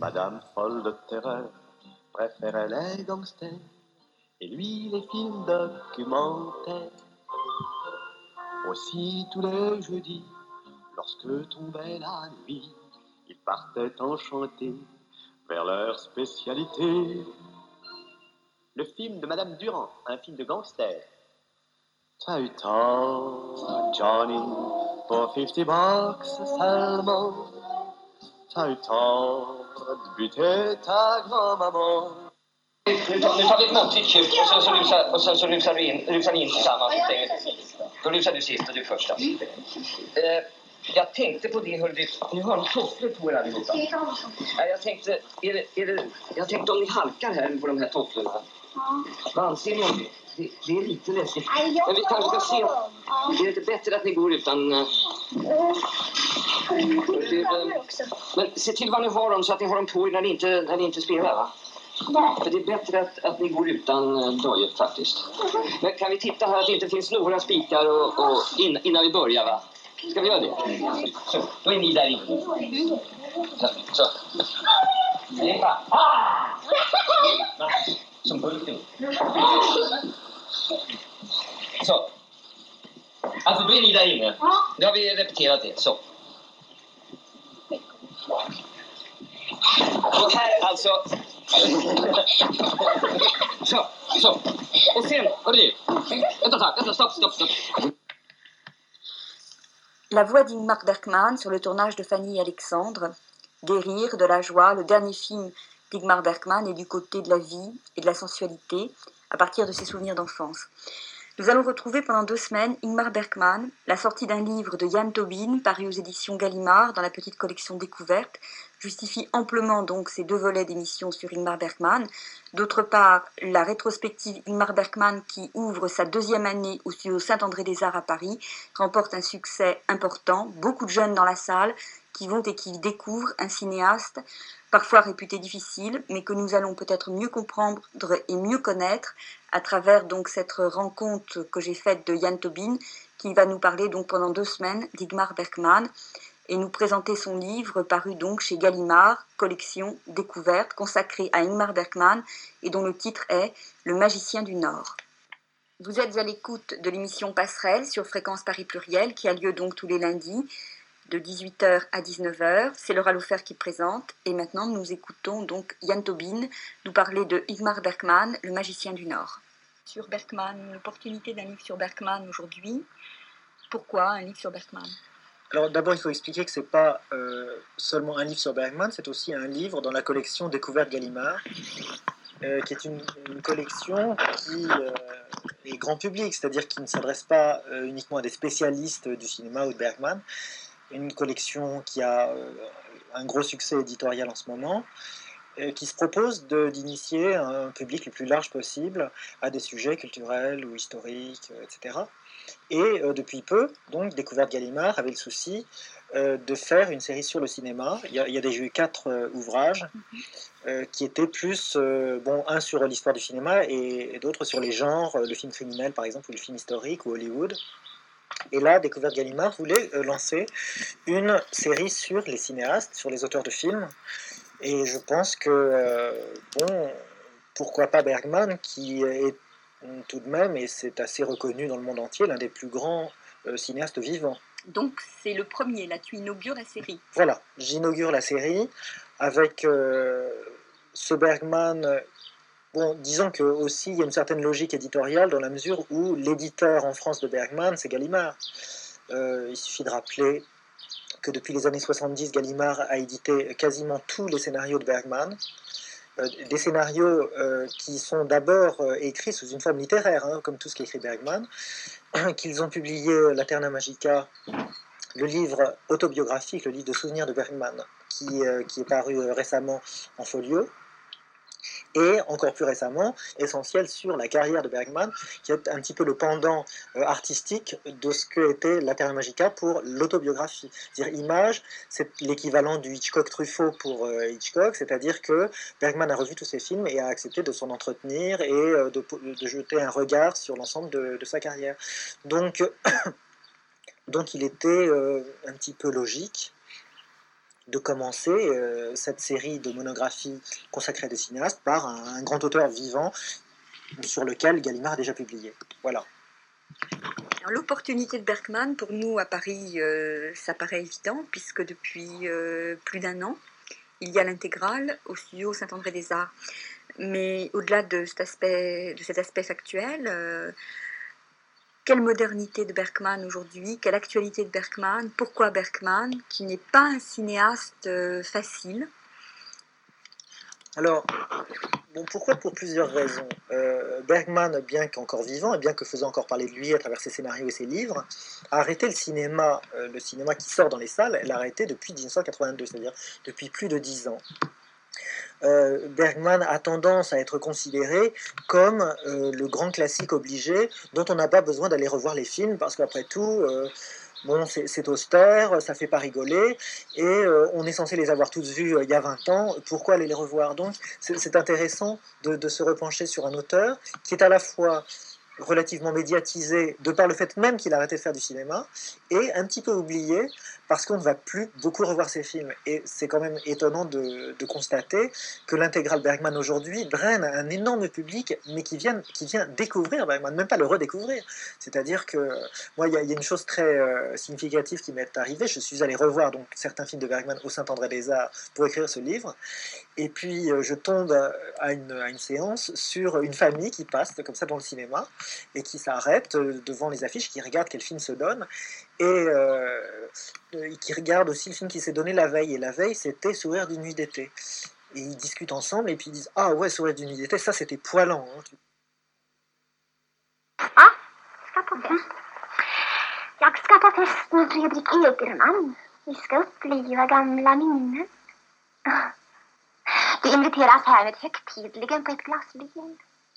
Madame folle de terreur préférait les gangsters et lui les films documentaires. Aussi tous les jeudis, lorsque tombait la nuit, ils partaient enchantés vers leur spécialité. Le film de Madame Durand, un film de gangster. T'as eu tort, Johnny, pour 50 bucks seulement. T'as eu tort de buter ta grand-maman. Nu tar vi ett måttligt tjup och sen så rusar ni in tillsammans. Då rusar du sist och du första. Jag tänkte på det, hörde du. Ni har en tofflor på er allihopa. Jag tänkte om ni halkar här på de här tofflorna. Ja. Vad anser ni om det? Det är lite läskigt. Men vi kanske ska se. Det är inte bättre att ni går utan... Men se till vad ni har dem så att ni har dem på er när ni inte spelar, va? Ja. För det är bättre att ni går utan dojor faktiskt. Men kan vi titta här att det inte finns några spikar innan vi börjar, va? Ska vi göra det? Så, då är ni där inne. Så. Det är bara... Som bulten. Så. Alltså, då är ni där inne. Nu har vi repeterat det. Så. Och här alltså... Så. Och sen, hörru. Vänta, stopp. La voix d'Ingmar Bergman sur le tournage de Fanny et Alexandre, des rires, de la joie, le dernier film d'Ingmar Bergman est du côté de la vie et de la sensualité à partir de ses souvenirs d'enfance. Nous allons retrouver pendant 2 semaines Ingmar Bergman, la sortie d'un livre de Jan Tobin paru aux éditions Gallimard dans la petite collection Découverte, justifie amplement donc ces 2 volets d'émissions sur Ingmar Bergman. D'autre part, la rétrospective Ingmar Bergman qui ouvre sa 2e année au studio Saint-André-des-Arts à Paris remporte un succès important, beaucoup de jeunes dans la salle qui vont et qui découvrent un cinéaste parfois réputé difficile, mais que nous allons peut-être mieux comprendre et mieux connaître à travers donc cette rencontre que j'ai faite de Jan Tobin, qui va nous parler donc pendant 2 semaines d'Ingmar Bergman et nous présenter son livre paru donc chez Gallimard, collection Découverte, consacrée à Ingmar Bergman et dont le titre est Le magicien du Nord. Vous êtes à l'écoute de l'émission Passerelle sur Fréquence Paris Pluriel qui a lieu donc tous les lundis de 18h à 19h. C'est Laura Lofer qui présente. Et maintenant, nous écoutons donc Jan Tobin nous parler de Ingmar Bergman, le magicien du Nord. Sur Bergman, l'opportunité d'un livre sur Bergman aujourd'hui. Pourquoi un livre sur Bergman ? Alors d'abord, il faut expliquer que ce n'est pas seulement un livre sur Bergman, c'est aussi un livre dans la collection Découverte Gallimard, qui est une collection qui est grand public, c'est-à-dire qui ne s'adresse pas uniquement à des spécialistes du cinéma ou de Bergman. Une collection qui a un gros succès éditorial en ce moment, qui se propose d'initier un public le plus large possible à des sujets culturels ou historiques, etc. Et depuis peu, donc, Découverte Gallimard avait le souci de faire une série sur le cinéma. Il y a déjà eu 4 ouvrages qui étaient plus, un sur l'histoire du cinéma et d'autres sur les genres, le film criminel par exemple, ou le film historique, ou Hollywood. Et là, Découverte Gallimard voulait lancer une série sur les cinéastes, sur les auteurs de films. Et je pense que, pourquoi pas Bergman, qui est tout de même, et c'est assez reconnu dans le monde entier, l'un des plus grands cinéastes vivants. Donc c'est le premier, là tu inaugures la série. Voilà, j'inaugure la série avec ce Bergman... Bon, disons que aussi il y a une certaine logique éditoriale dans la mesure où l'éditeur en France de Bergman, c'est Gallimard. Il suffit de rappeler que depuis les années 70, Gallimard a édité quasiment tous les scénarios de Bergman. Des scénarios qui sont d'abord écrits sous une forme littéraire, comme tout ce qu'écrit Bergman, qu'ils ont publié Laterna Magica, le livre autobiographique, le livre de souvenirs de Bergman, qui est paru récemment en folio. Et encore plus récemment, essentiel sur la carrière de Bergman, qui est un petit peu le pendant artistique de ce que était Laterna Magica pour l'autobiographie. C'est-à-dire Image, c'est l'équivalent du Hitchcock-Truffaut pour Hitchcock, c'est-à-dire que Bergman a revu tous ses films et a accepté de s'en entretenir et de jeter un regard sur l'ensemble de sa carrière. Donc il était un petit peu logique de commencer cette série de monographies consacrées à des cinéastes par un grand auteur vivant sur lequel Gallimard a déjà publié. Voilà. L'opportunité de Bergman, pour nous à Paris, ça paraît évident, puisque depuis plus d'1 an, il y a l'intégrale au studio Saint-André-des-Arts. Mais au-delà de cet aspect factuel, quelle modernité de Bergman aujourd'hui, quelle actualité de Bergman, pourquoi Bergman, qui n'est pas un cinéaste facile? Alors, bon, pourquoi? Pour plusieurs raisons. Bergman, bien qu'encore vivant et bien que faisant encore parler de lui à travers ses scénarios et ses livres, a arrêté le cinéma qui sort dans les salles, l'a arrêté depuis 1982, c'est-à-dire depuis plus de 10 ans. Bergman a tendance à être considéré comme le grand classique obligé dont on n'a pas besoin d'aller revoir les films parce qu'après tout, bon, c'est austère, ça fait pas rigoler et on est censé les avoir tous vus il y a 20 ans, pourquoi aller les revoir? Donc c'est intéressant de se repencher sur un auteur qui est à la fois relativement médiatisé de par le fait même qu'il a arrêté de faire du cinéma et un petit peu oublié parce qu'on ne va plus beaucoup revoir ses films. Et c'est quand même étonnant de constater que l'intégrale Bergman aujourd'hui draine un énorme public, mais qui vient découvrir Bergman, même pas le redécouvrir. C'est-à-dire que moi, il y a une chose très significative qui m'est arrivée. Je suis allé revoir donc certains films de Bergman au Saint-André-des-Arts pour écrire ce livre. Et puis je tombe à une séance sur une famille qui passe comme ça dans le cinéma et qui s'arrête devant les affiches, qui regarde quel film se donne et qui regarde aussi le film qui s'est donné la veille. Et la veille, c'était Sourire d'une nuit d'été. Et ils discutent ensemble et puis ils disent « Ah ouais, Sourire d'une nuit d'été, ça c'était poilant. Hein. » Ja, ska på fest. Jag ska på fest med Fredrik Egerman. Vi ska uppliva gamla minnen. Du inviteras härmed högtidligen på ett glas vin.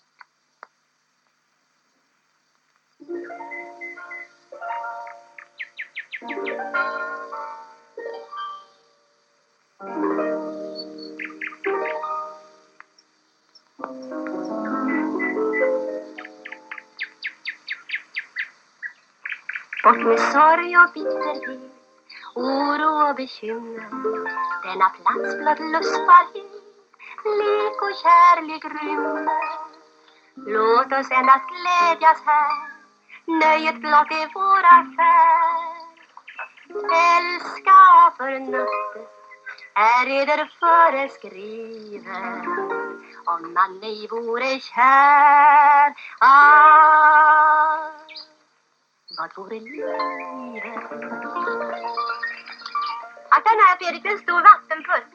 Bort med sorg och bitterhet, oro och bekymmer. Denna plats blott lustbarhet, lek och kärlek rymmer. Låt oss endast glädjas här, nöjet blott är vår affär. Älska förnuftet är eder föreskriven. Om man ej vore kär, vad vore livet? Akta den här, Fredrik, det är en stor vattenpuss.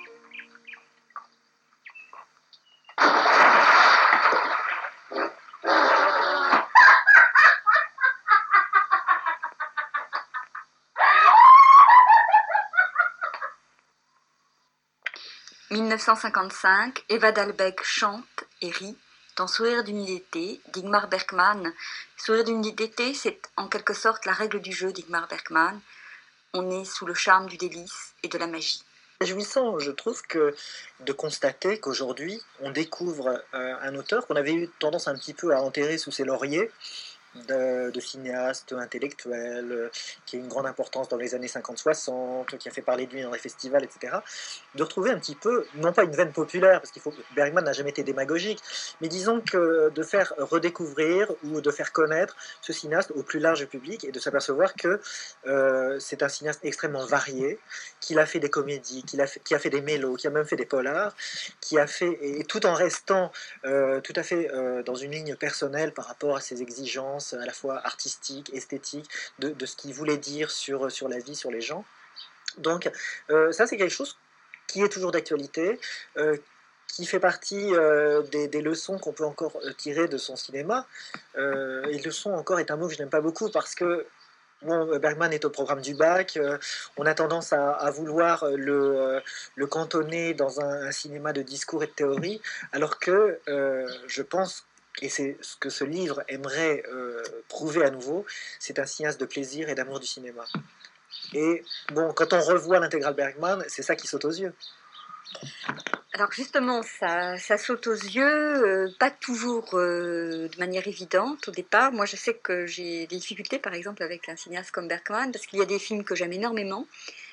« 1955, Eva Dalbeck chante et rit dans Sourire d'une nuit d'été, d'Ingmar Bergman. Sourire d'une nuit d'été, c'est en quelque sorte la règle du jeu d'Ingmar Bergman. On est sous le charme du délice et de la magie. Réjouissant, je trouve, de constater qu'aujourd'hui, on découvre un auteur qu'on avait eu tendance un petit peu à enterrer sous ses lauriers, de cinéaste intellectuel, qui a une grande importance dans les années 50-60, qui a fait parler de lui dans les festivals, etc. De retrouver un petit peu, non pas une veine populaire, parce qu'il faut Bergman n'a jamais été démagogique, mais disons que de faire redécouvrir ou de faire connaître ce cinéaste au plus large public et de s'apercevoir que c'est un cinéaste extrêmement varié, qu'il a fait des comédies, qui a fait des mélos, qui a même fait des polars, qui a fait, et tout en restant tout à fait dans une ligne personnelle par rapport à ses exigences à la fois artistiques, esthétiques, de ce qu'il voulait dire sur la vie, sur les gens. Donc ça c'est quelque chose qui est toujours d'actualité, qui fait partie des leçons qu'on peut encore tirer de son cinéma. Et leçon encore est un mot que je n'aime pas beaucoup parce que bon, Bergman est au programme du bac, on a tendance à vouloir le cantonner dans un cinéma de discours et de théorie, alors que je pense, et c'est ce que ce livre aimerait prouver à nouveau, c'est un cinéaste de plaisir et d'amour du cinéma. Et bon, quand on revoit l'intégrale Bergman, c'est ça qui saute aux yeux. Alors justement, ça saute aux yeux, pas toujours de manière évidente au départ. Moi, je sais que j'ai des difficultés, par exemple, avec un cinéaste comme Bergman, parce qu'il y a des films que j'aime énormément,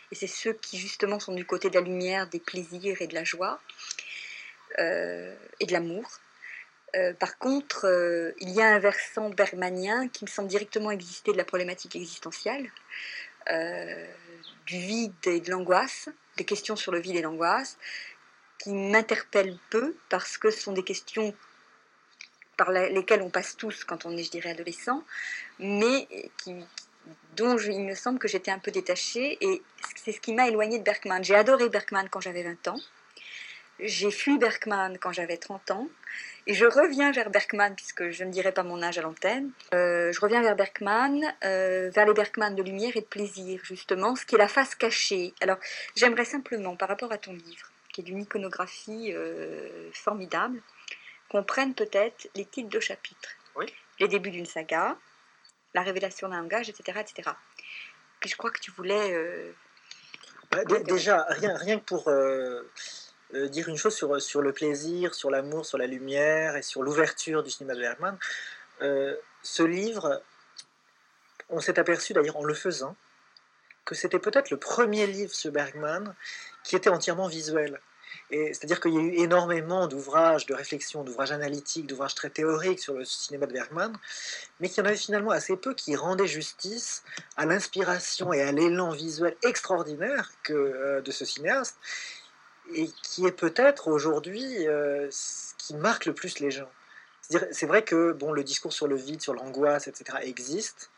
et c'est ceux qui justement sont du côté de la lumière, des plaisirs et de la joie, et de l'amour. Par contre, il y a un versant bergmanien qui me semble directement exister de la problématique existentielle, du vide et de l'angoisse, des questions sur le vide et l'angoisse, qui m'interpellent peu parce que ce sont des questions par lesquelles on passe tous quand on est, je dirais, adolescent, mais dont il me semble que j'étais un peu détachée, et c'est ce qui m'a éloignée de Bergman. J'ai adoré Bergman quand j'avais 20 ans, j'ai fui Bergman quand j'avais 30 ans, et je reviens vers Bergman, puisque je ne dirai pas mon âge à l'antenne, je reviens vers Bergman, vers les Bergman de lumière et de plaisir, justement, ce qui est la face cachée. Alors, j'aimerais simplement, par rapport à ton livre, qui est d'une iconographie formidable, qu'on prenne peut-être les titres de chapitres. Oui. Les débuts d'une saga, la révélation d'un langage, etc., etc. Puis je crois que tu voulais... Déjà, rien que pour dire une chose sur le plaisir, sur l'amour, sur la lumière et sur l'ouverture du cinéma de Bergman, ce livre, on s'est aperçu d'ailleurs en le faisant, que c'était peut-être le premier livre sur Bergman qui était entièrement visuel. C'est-à-dire qu'il y a eu énormément d'ouvrages de réflexion, d'ouvrages analytiques, d'ouvrages très théoriques sur le cinéma de Bergman, mais qu'il y en avait finalement assez peu qui rendaient justice à l'inspiration et à l'élan visuel extraordinaire de ce cinéaste, et qui est peut-être aujourd'hui ce qui marque le plus les gens. C'est vrai que le discours sur le vide, sur l'angoisse, etc. existe.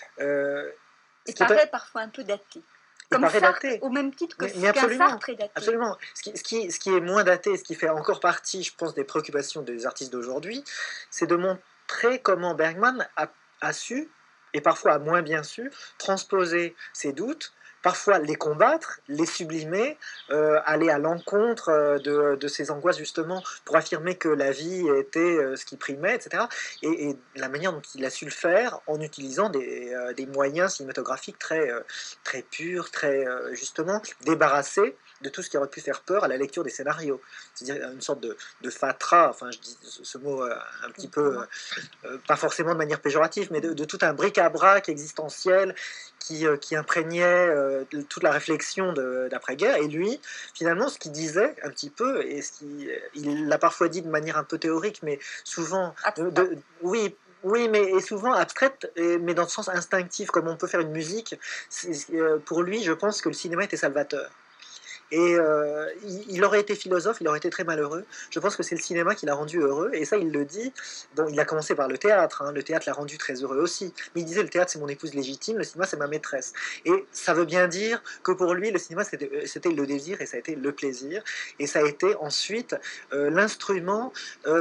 Il paraît parfois un peu daté. Comme Sartre, au même titre que Sartre est daté. Absolument. Ce qui est moins daté, ce qui fait encore partie, je pense, des préoccupations des artistes d'aujourd'hui, c'est de montrer comment Bergman a su, et parfois a moins bien su, transposer ses doutes, parfois les combattre, les sublimer, aller à l'encontre de ces angoisses justement pour affirmer que la vie était ce qui primait, etc. Et la manière dont il a su le faire en utilisant des moyens cinématographiques très purs, très justement débarrassés de tout ce qui aurait pu faire peur à la lecture des scénarios. C'est-à-dire une sorte de fatras, enfin je dis ce mot un petit peu, pas forcément de manière péjorative, mais de tout un bric-à-brac existentiel qui imprégnait toute la réflexion d'après-guerre. Et lui, finalement, ce qu'il disait un petit peu, et il l'a parfois dit de manière un peu théorique, mais souvent... Oui, mais souvent abstraite, mais dans le sens instinctif, comme on peut faire une musique. Pour lui, je pense que le cinéma était salvateur. Et il aurait été philosophe, il aurait été très malheureux. Je pense que c'est le cinéma qui l'a rendu heureux, et ça il le dit. Bon, il a commencé par le théâtre, le théâtre l'a rendu très heureux aussi. Mais il disait le théâtre c'est mon épouse légitime, le cinéma c'est ma maîtresse. Et ça veut bien dire que pour lui le cinéma c'était le désir et ça a été le plaisir. Et ça a été ensuite l'instrument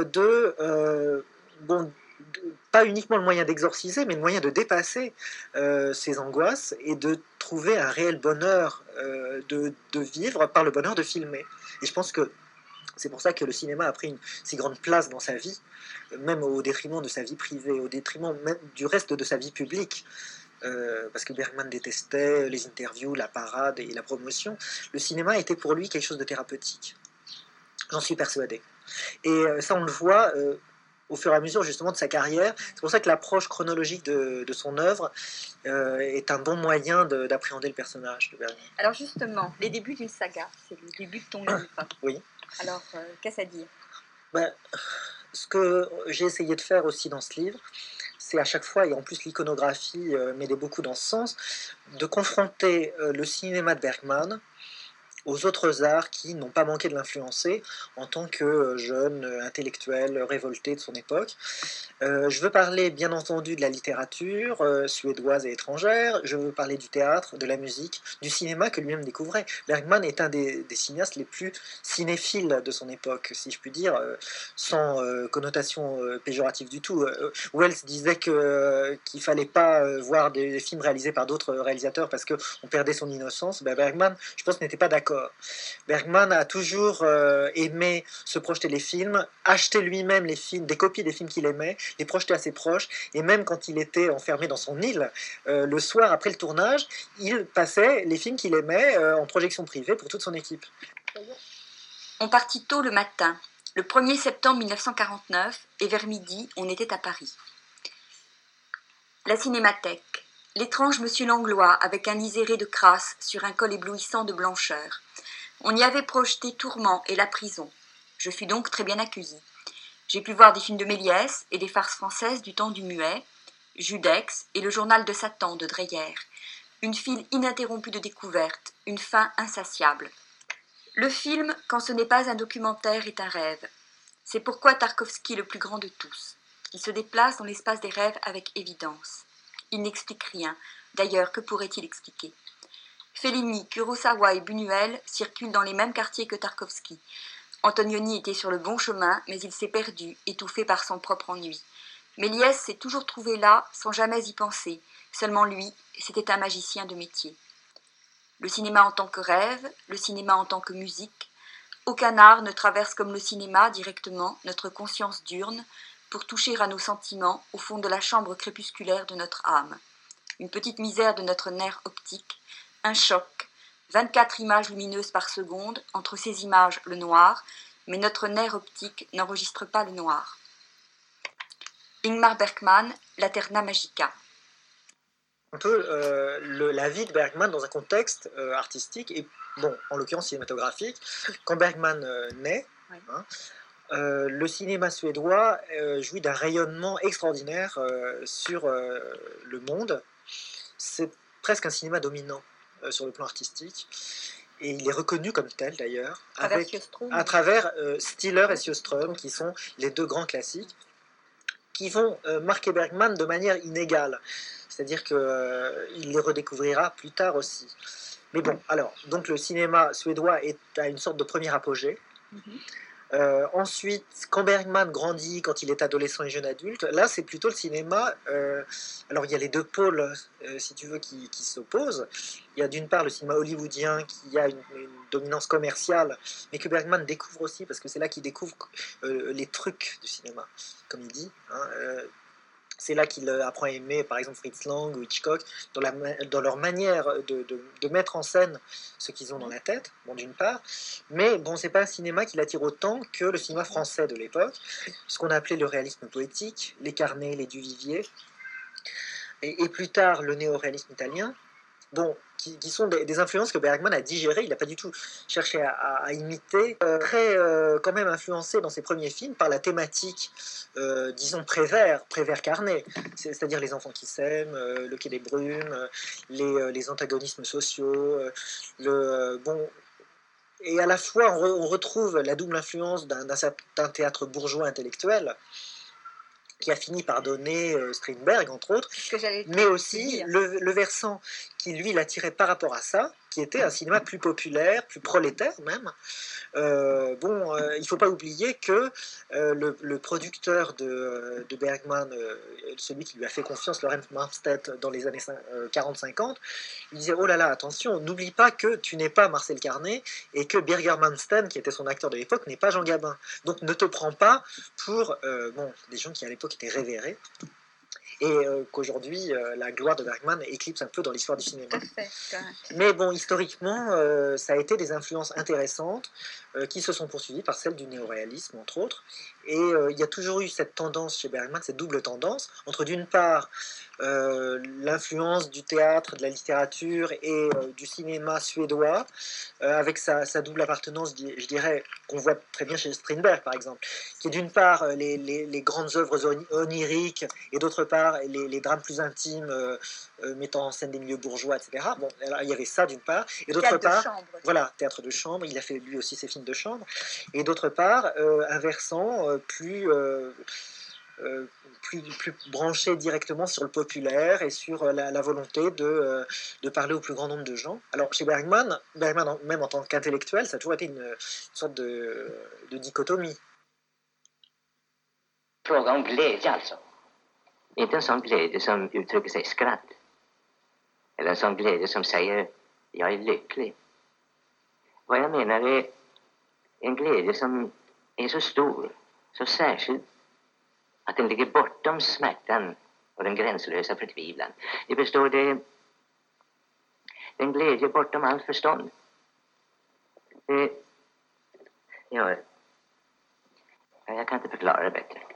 pas uniquement le moyen d'exorciser, mais le moyen de dépasser ses angoisses et de trouver un réel bonheur de vivre par le bonheur de filmer. Et je pense que c'est pour ça que le cinéma a pris une si grande place dans sa vie, même au détriment de sa vie privée, au détriment même du reste de sa vie publique. Parce que Bergman détestait les interviews, la parade et la promotion. Le cinéma était pour lui quelque chose de thérapeutique. J'en suis persuadé. Et ça, on le voit... au fur et à mesure justement de sa carrière. C'est pour ça que l'approche chronologique de son œuvre est un bon moyen d'appréhender le personnage de Bergman. Alors justement, les débuts d'une saga, c'est le début de ton livre. Oui. Alors, qu'est-ce à dire? Ce que j'ai essayé de faire aussi dans ce livre, c'est à chaque fois, et en plus l'iconographie m'aidait beaucoup dans ce sens, de confronter le cinéma de Bergman aux autres arts qui n'ont pas manqué de l'influencer en tant que jeune intellectuel révolté de son époque. Je veux parler bien entendu de la littérature suédoise et étrangère, je veux parler du théâtre, de la musique, du cinéma que lui-même découvrait. Bergman est un des cinéastes les plus cinéphiles de son époque, si je puis dire, sans connotation péjorative du tout. Wells disait qu'il fallait pas voir des films réalisés par d'autres réalisateurs parce qu'on perdait son innocence. Bergman, je pense, n'était pas d'accord. Bergman a toujours aimé se projeter les films, acheter lui-même les films, des copies des films qu'il aimait, les projeter à ses proches, et même quand il était enfermé dans son île, le soir après le tournage, il passait les films qu'il aimait en projection privée pour toute son équipe. On partit tôt le matin, le 1er septembre 1949, et vers midi, on était à Paris. La Cinémathèque, L'étrange monsieur Langlois, avec un liséré de crasse sur un col éblouissant de blancheur. On y avait projeté Tourment et la prison. Je fus donc très bien accueillie. J'ai pu voir des films de Méliès et des farces françaises du temps du muet, Judex et le journal de Satan de Dreyer. Une file ininterrompue de découvertes, une faim insatiable. Le film, quand ce n'est pas un documentaire, est un rêve. C'est pourquoi Tarkovsky est le plus grand de tous. Il se déplace dans l'espace des rêves avec évidence. Il n'explique rien. D'ailleurs, que pourrait-il expliquer? Fellini, Kurosawa et Buñuel circulent dans les mêmes quartiers que Tarkovsky. Antonioni était sur le bon chemin, mais il s'est perdu, étouffé par son propre ennui. Méliès s'est toujours trouvé là, sans jamais y penser. Seulement lui, c'était un magicien de métier. Le cinéma en tant que rêve, le cinéma en tant que musique. Aucun art ne traverse comme le cinéma, directement, notre conscience diurne, pour toucher à nos sentiments, au fond de la chambre crépusculaire de notre âme. Une petite misère de notre nerf optique, un choc, 24 images lumineuses par seconde, entre ces images le noir, mais notre nerf optique n'enregistre pas le noir. Ingmar Bergman, Laterna Magica. Un peu la vie de Bergman dans un contexte artistique et, bon, en l'occurrence cinématographique. Quand Bergman naît, Oui. Le cinéma suédois jouit d'un rayonnement extraordinaire sur le monde. C'est presque un cinéma dominant sur le plan artistique. Et il est reconnu comme tel d'ailleurs, à travers Stiller et Sjöström, qui sont les deux grands classiques, qui vont marquer Bergman de manière inégale. C'est-à-dire qu'il les redécouvrira plus tard aussi. Mais bon, alors, donc le cinéma suédois est à une sorte de premier apogée. Ensuite, quand Bergman grandit, quand il est adolescent et jeune adulte, là c'est plutôt le cinéma. Alors il y a les deux pôles, si tu veux, qui s'opposent. Il y a d'une part le cinéma hollywoodien qui a une dominance commerciale, mais que Bergman découvre aussi, parce que c'est là qu'il découvre les trucs du cinéma, comme il dit. C'est là qu'il apprend à aimer, par exemple, Fritz Lang ou Hitchcock, dans leur manière de mettre en scène ce qu'ils ont dans la tête, bon, d'une part. Mais bon, c'est pas un cinéma qui l'attire autant que le cinéma français de l'époque, ce qu'on a appelé le réalisme poétique, les Carnet, les Duvivier, et plus tard le néo-réalisme italien. Bon, qui sont des influences que Bergman a digérées, il n'a pas du tout cherché à imiter, très quand même influencé dans ses premiers films par la thématique, disons, Prévert-Carnet, c'est-à-dire les enfants qui s'aiment, le quai des brumes, les antagonismes sociaux, bon, et à la fois on retrouve la double influence d'un certain théâtre bourgeois intellectuel, qui a fini par donner Strindberg, entre autres, mais aussi le versant qui, lui, l'attirait par rapport à ça, qui était un cinéma plus populaire, plus prolétaire même. Il ne faut pas oublier que le producteur de Bergman, celui qui lui a fait confiance, Lawrence Marstedt, dans les années 40-50, il disait « Oh là là, attention, n'oublie pas que tu n'es pas Marcel Carné et que Birger Mansten, qui était son acteur de l'époque, n'est pas Jean Gabin. Donc ne te prends pas pour des gens qui à l'époque étaient révérés. » Et qu'aujourd'hui, la gloire de Bergman éclipse un peu dans l'histoire du cinéma. Mais bon, historiquement, ça a été des influences intéressantes qui se sont poursuivies par celles du néoréalisme, entre autres. Et il y a toujours eu cette tendance chez Bergman, cette double tendance, entre d'une part l'influence du théâtre, de la littérature et du cinéma suédois, avec sa double appartenance, je dirais, qu'on voit très bien chez Strindberg, par exemple, qui est d'une part les grandes œuvres oniriques, et d'autre part les drames plus intimes, mettant en scène des milieux bourgeois, etc. Bon, alors, il y avait ça d'une part, et d'autre part, voilà, théâtre de chambre, il a fait lui aussi ses films de chambre, et d'autre part, un versant plus branché directement sur le populaire et sur la volonté de parler au plus grand nombre de gens. Alors chez Bergman même en tant qu'intellectuel, ça a toujours été une sorte de dichotomie. Fråga om glädje alltså. Inte en sån glädje som uttrycker sig i skratt. Eller en sån glädje som säger jag är lycklig. Vad jag menar är en glädje som är så stor, så särskild, att den ligger bortom smärtan och den gränslösa förtvivlan. Det består det en glädje bortom allt förstånd. Jag kan inte förklara det bättre.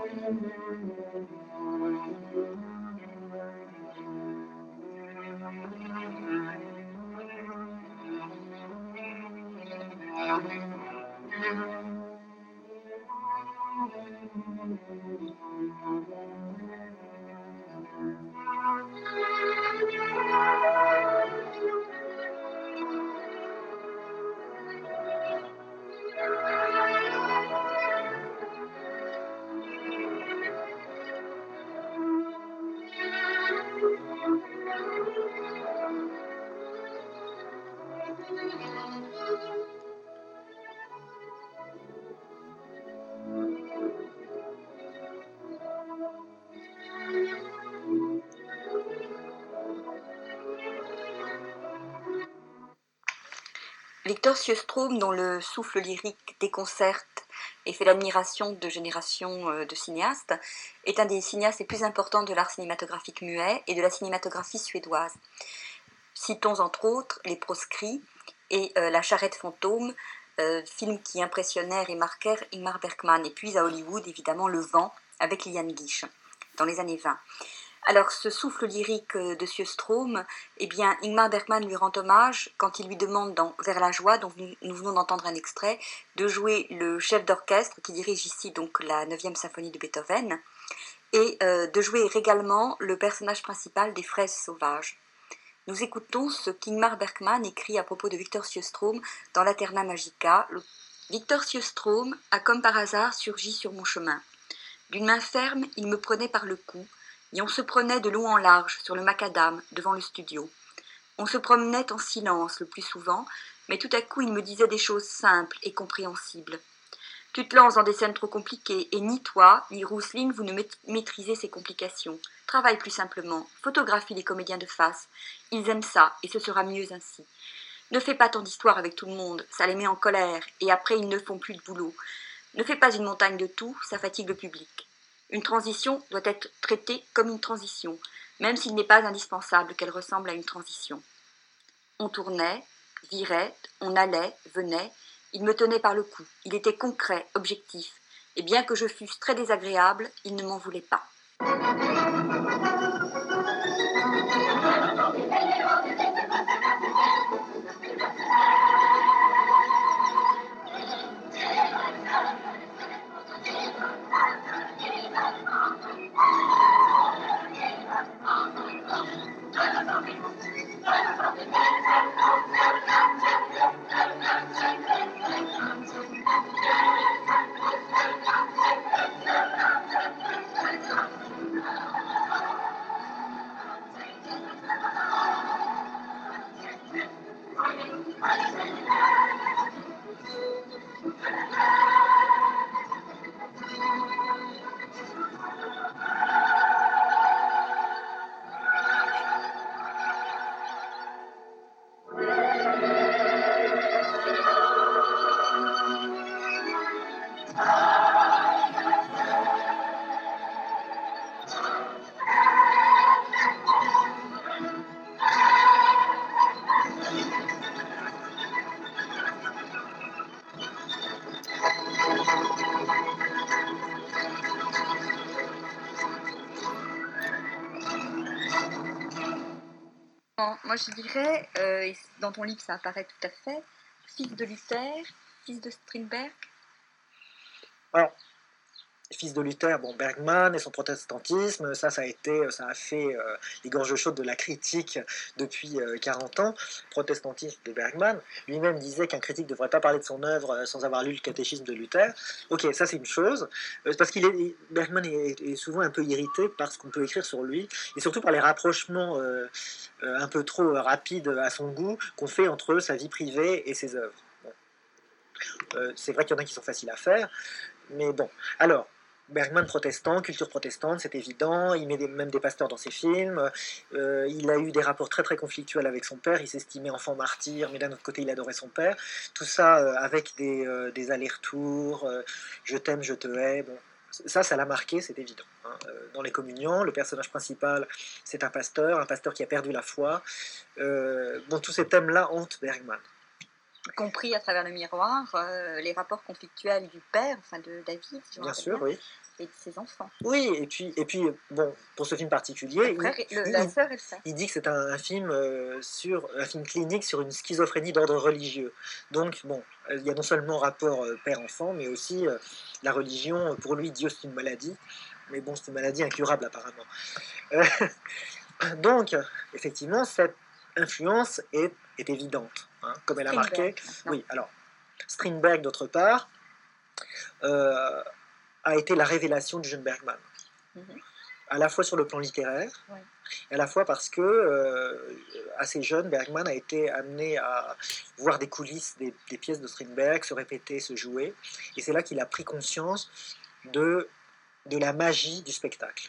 Victor Sjöström, dont le souffle lyrique déconcerte et fait l'admiration de générations de cinéastes, est un des cinéastes les plus importants de l'art cinématographique muet et de la cinématographie suédoise. Citons entre autres Les Proscrits et La Charrette fantôme, films qui impressionnèrent et marquèrent Ingmar Bergman, et puis à Hollywood évidemment Le Vent avec Liliane Gish dans les années 20. Alors, ce souffle lyrique de Sjöström, eh bien, Ingmar Bergman lui rend hommage quand il lui demande dans Vers la joie, dont nous venons d'entendre un extrait, de jouer le chef d'orchestre qui dirige ici donc la 9e symphonie de Beethoven, et de jouer également le personnage principal des Fraises sauvages. Nous écoutons ce qu'Ingmar Bergman écrit à propos de Victor Sjöström dans l'Aterna Magica. Victor Sjöström a comme par hasard surgi sur mon chemin. D'une main ferme, il me prenait par le cou, et on se prenait de long en large sur le macadam devant le studio. On se promenait en silence le plus souvent, mais tout à coup il me disait des choses simples et compréhensibles. Tu te lances dans des scènes trop compliquées, et ni toi, ni Rousseline, vous ne maîtrisez ces complications. Travaille plus simplement, photographie les comédiens de face. Ils aiment ça, et ce sera mieux ainsi. Ne fais pas tant d'histoires avec tout le monde, ça les met en colère, et après ils ne font plus de boulot. Ne fais pas une montagne de tout, ça fatigue le public. Une transition doit être traitée comme une transition, même s'il n'est pas indispensable qu'elle ressemble à une transition. On tournait, virait, on allait, venait, il me tenait par le cou, il était concret, objectif, et bien que je fusse très désagréable, il ne m'en voulait pas. Moi je dirais, et dans ton livre ça apparaît tout à fait, fils de Luther, fils de Strindberg. Alors, fils de Luther, bon, Bergman et son protestantisme, ça a fait les gorges chaudes de la critique depuis 40 ans. Protestantisme de Bergman, lui-même disait qu'un critique ne devrait pas parler de son œuvre sans avoir lu le catéchisme de Luther. Ok, ça c'est une chose, parce Bergman est souvent un peu irrité par ce qu'on peut écrire sur lui, et surtout par les rapprochements un peu trop rapides à son goût qu'on fait entre sa vie privée et ses œuvres. Bon. C'est vrai qu'il y en a qui sont faciles à faire, mais bon. Alors, Bergman protestant, culture protestante, c'est évident, il met même des pasteurs dans ses films, il a eu des rapports très très conflictuels avec son père, il s'estimait enfant martyr, mais d'un autre côté il adorait son père, tout ça avec des allers-retours, je t'aime, je te hais, bon. Ça l'a marqué, c'est évident. Hein. Dans les communions, le personnage principal, c'est un pasteur qui a perdu la foi. Bon, tous ces thèmes-là hantent Bergman. y compris à travers le miroir, les rapports conflictuels du père, enfin de David, Bien sûr, oui. et de ses enfants. Oui, et puis bon, pour ce film particulier, La sœur et le frère. il dit que c'est un film clinique sur une schizophrénie d'ordre religieux. Donc bon, il y a non seulement rapport père-enfant, mais aussi la religion. Pour lui, Dieu c'est une maladie, mais bon, c'est une maladie incurable apparemment. Donc, effectivement, cette influence est évidente, hein, comme elle a marqué. Oui, alors Strindberg d'autre part. A été la révélation du jeune Bergman. À la fois sur le plan littéraire, et à la fois parce que, assez jeune, Bergman a été amené à voir des coulisses des pièces de Strindberg se répéter, se jouer, et c'est là qu'il a pris conscience de la magie du spectacle.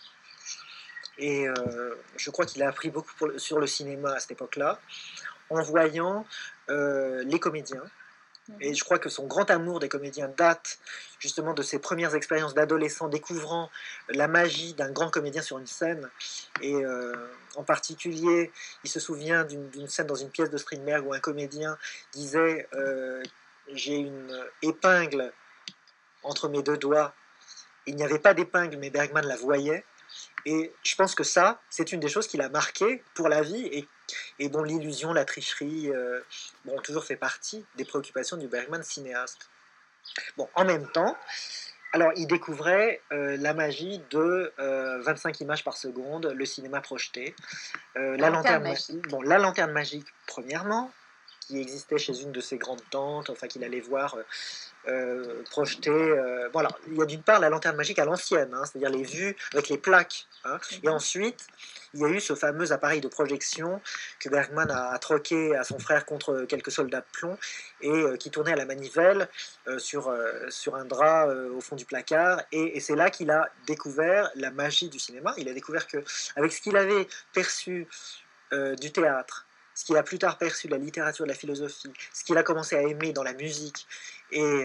Et je crois qu'il a appris beaucoup sur le cinéma à cette époque-là, en voyant les comédiens. Et je crois que son grand amour des comédiens date justement de ses premières expériences d'adolescent découvrant la magie d'un grand comédien sur une scène. Et en particulier, il se souvient d'une scène dans une pièce de Strindberg où un comédien disait j'ai une épingle entre mes deux doigts. Il n'y avait pas d'épingle, mais Bergman la voyait. Et je pense que ça, c'est une des choses qui l'a marqué pour la vie. Et bon, l'illusion, la tricherie, ont toujours fait partie des préoccupations du Bergman cinéaste. Bon, en même temps, alors il découvrait la magie de 25 images par seconde, le cinéma projeté, la lanterne magique, premièrement, qui existait chez une de ses grandes tantes, enfin qu'il allait voir projeter. Voilà, il y a d'une part la lanterne magique à l'ancienne, hein, c'est-à-dire les vues avec les plaques. Hein, et ensuite, il y a eu ce fameux appareil de projection que Bergman a troqué à son frère contre quelques soldats de plomb et qui tournait à la manivelle sur un drap au fond du placard. Et c'est là qu'il a découvert la magie du cinéma. Il a découvert que, avec ce qu'il avait perçu du théâtre, ce qu'il a plus tard perçu de la littérature, de la philosophie, ce qu'il a commencé à aimer dans la musique, et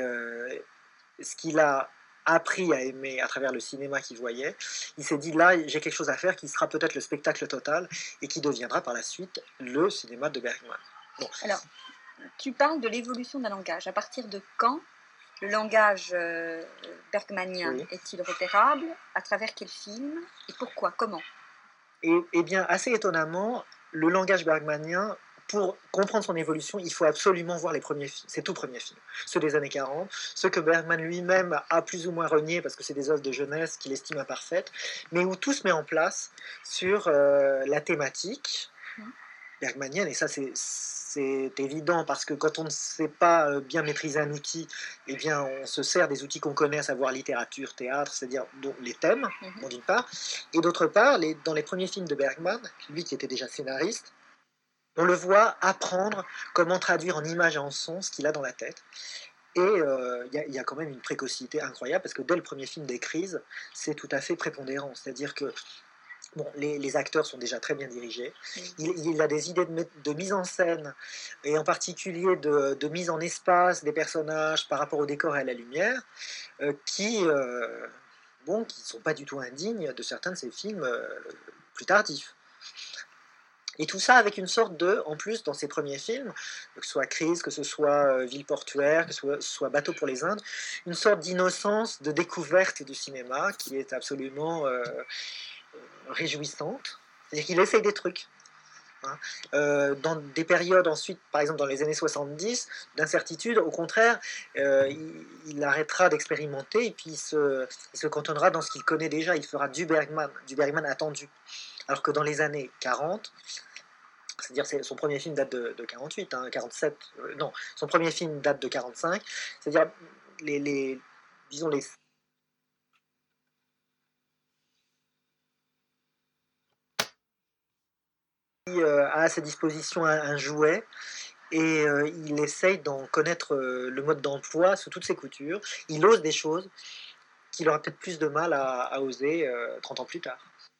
ce qu'il a appris à aimer à travers le cinéma qu'il voyait, il s'est dit là j'ai quelque chose à faire qui sera peut-être le spectacle total et qui deviendra par la suite le cinéma de Bergman. Bon. Alors, tu parles de l'évolution d'un langage. À partir de quand le langage bergmanien est-il repérable? À travers quel film? Et pourquoi? Comment? Et bien, assez étonnamment, le langage bergmanien, pour comprendre son évolution, il faut absolument voir les premiers films, ses tout premiers films, ceux des années 40, ceux que Bergman lui-même a plus ou moins reniés parce que c'est des œuvres de jeunesse qu'il estime imparfaites, mais où tout se met en place sur la thématique bergmanienne, et ça c'est évident parce que quand on ne sait pas bien maîtriser un outil, eh bien on se sert des outils qu'on connaît, à savoir littérature, théâtre, c'est-à-dire les thèmes, d'une part, et d'autre part, dans les premiers films de Bergman, lui qui était déjà scénariste, on le voit apprendre comment traduire en images et en sons ce qu'il a dans la tête. Et il y a quand même une précocité incroyable, parce que dès le premier film des Crises, c'est tout à fait prépondérant. C'est-à-dire que bon, les acteurs sont déjà très bien dirigés. Il a des idées de mise en scène, et en particulier de mise en espace des personnages par rapport au décor et à la lumière, qui ne sont pas du tout indignes de certains de ses films plus tardifs. Et tout ça avec une sorte en plus, dans ses premiers films, que ce soit Crise, que ce soit Ville portuaire, que ce soit Bateau pour les Indes, une sorte d'innocence, de découverte du cinéma qui est absolument réjouissante. C'est-à-dire qu'il essaye des trucs. Hein. Dans des périodes ensuite, par exemple dans les années 70, d'incertitude, au contraire, il arrêtera d'expérimenter et puis il se cantonnera dans ce qu'il connaît déjà. Il fera du Bergman attendu. Alors que dans les années 40, c'est-à-dire son premier film date de 48, 47, non, son premier film date de 45, c'est-à-dire disons les a à sa disposition un jouet et il essaye d'en connaître le mode d'emploi sous toutes ses coutures. Il ose des choses qu'il aura peut-être plus de mal à oser 30 ans plus tard.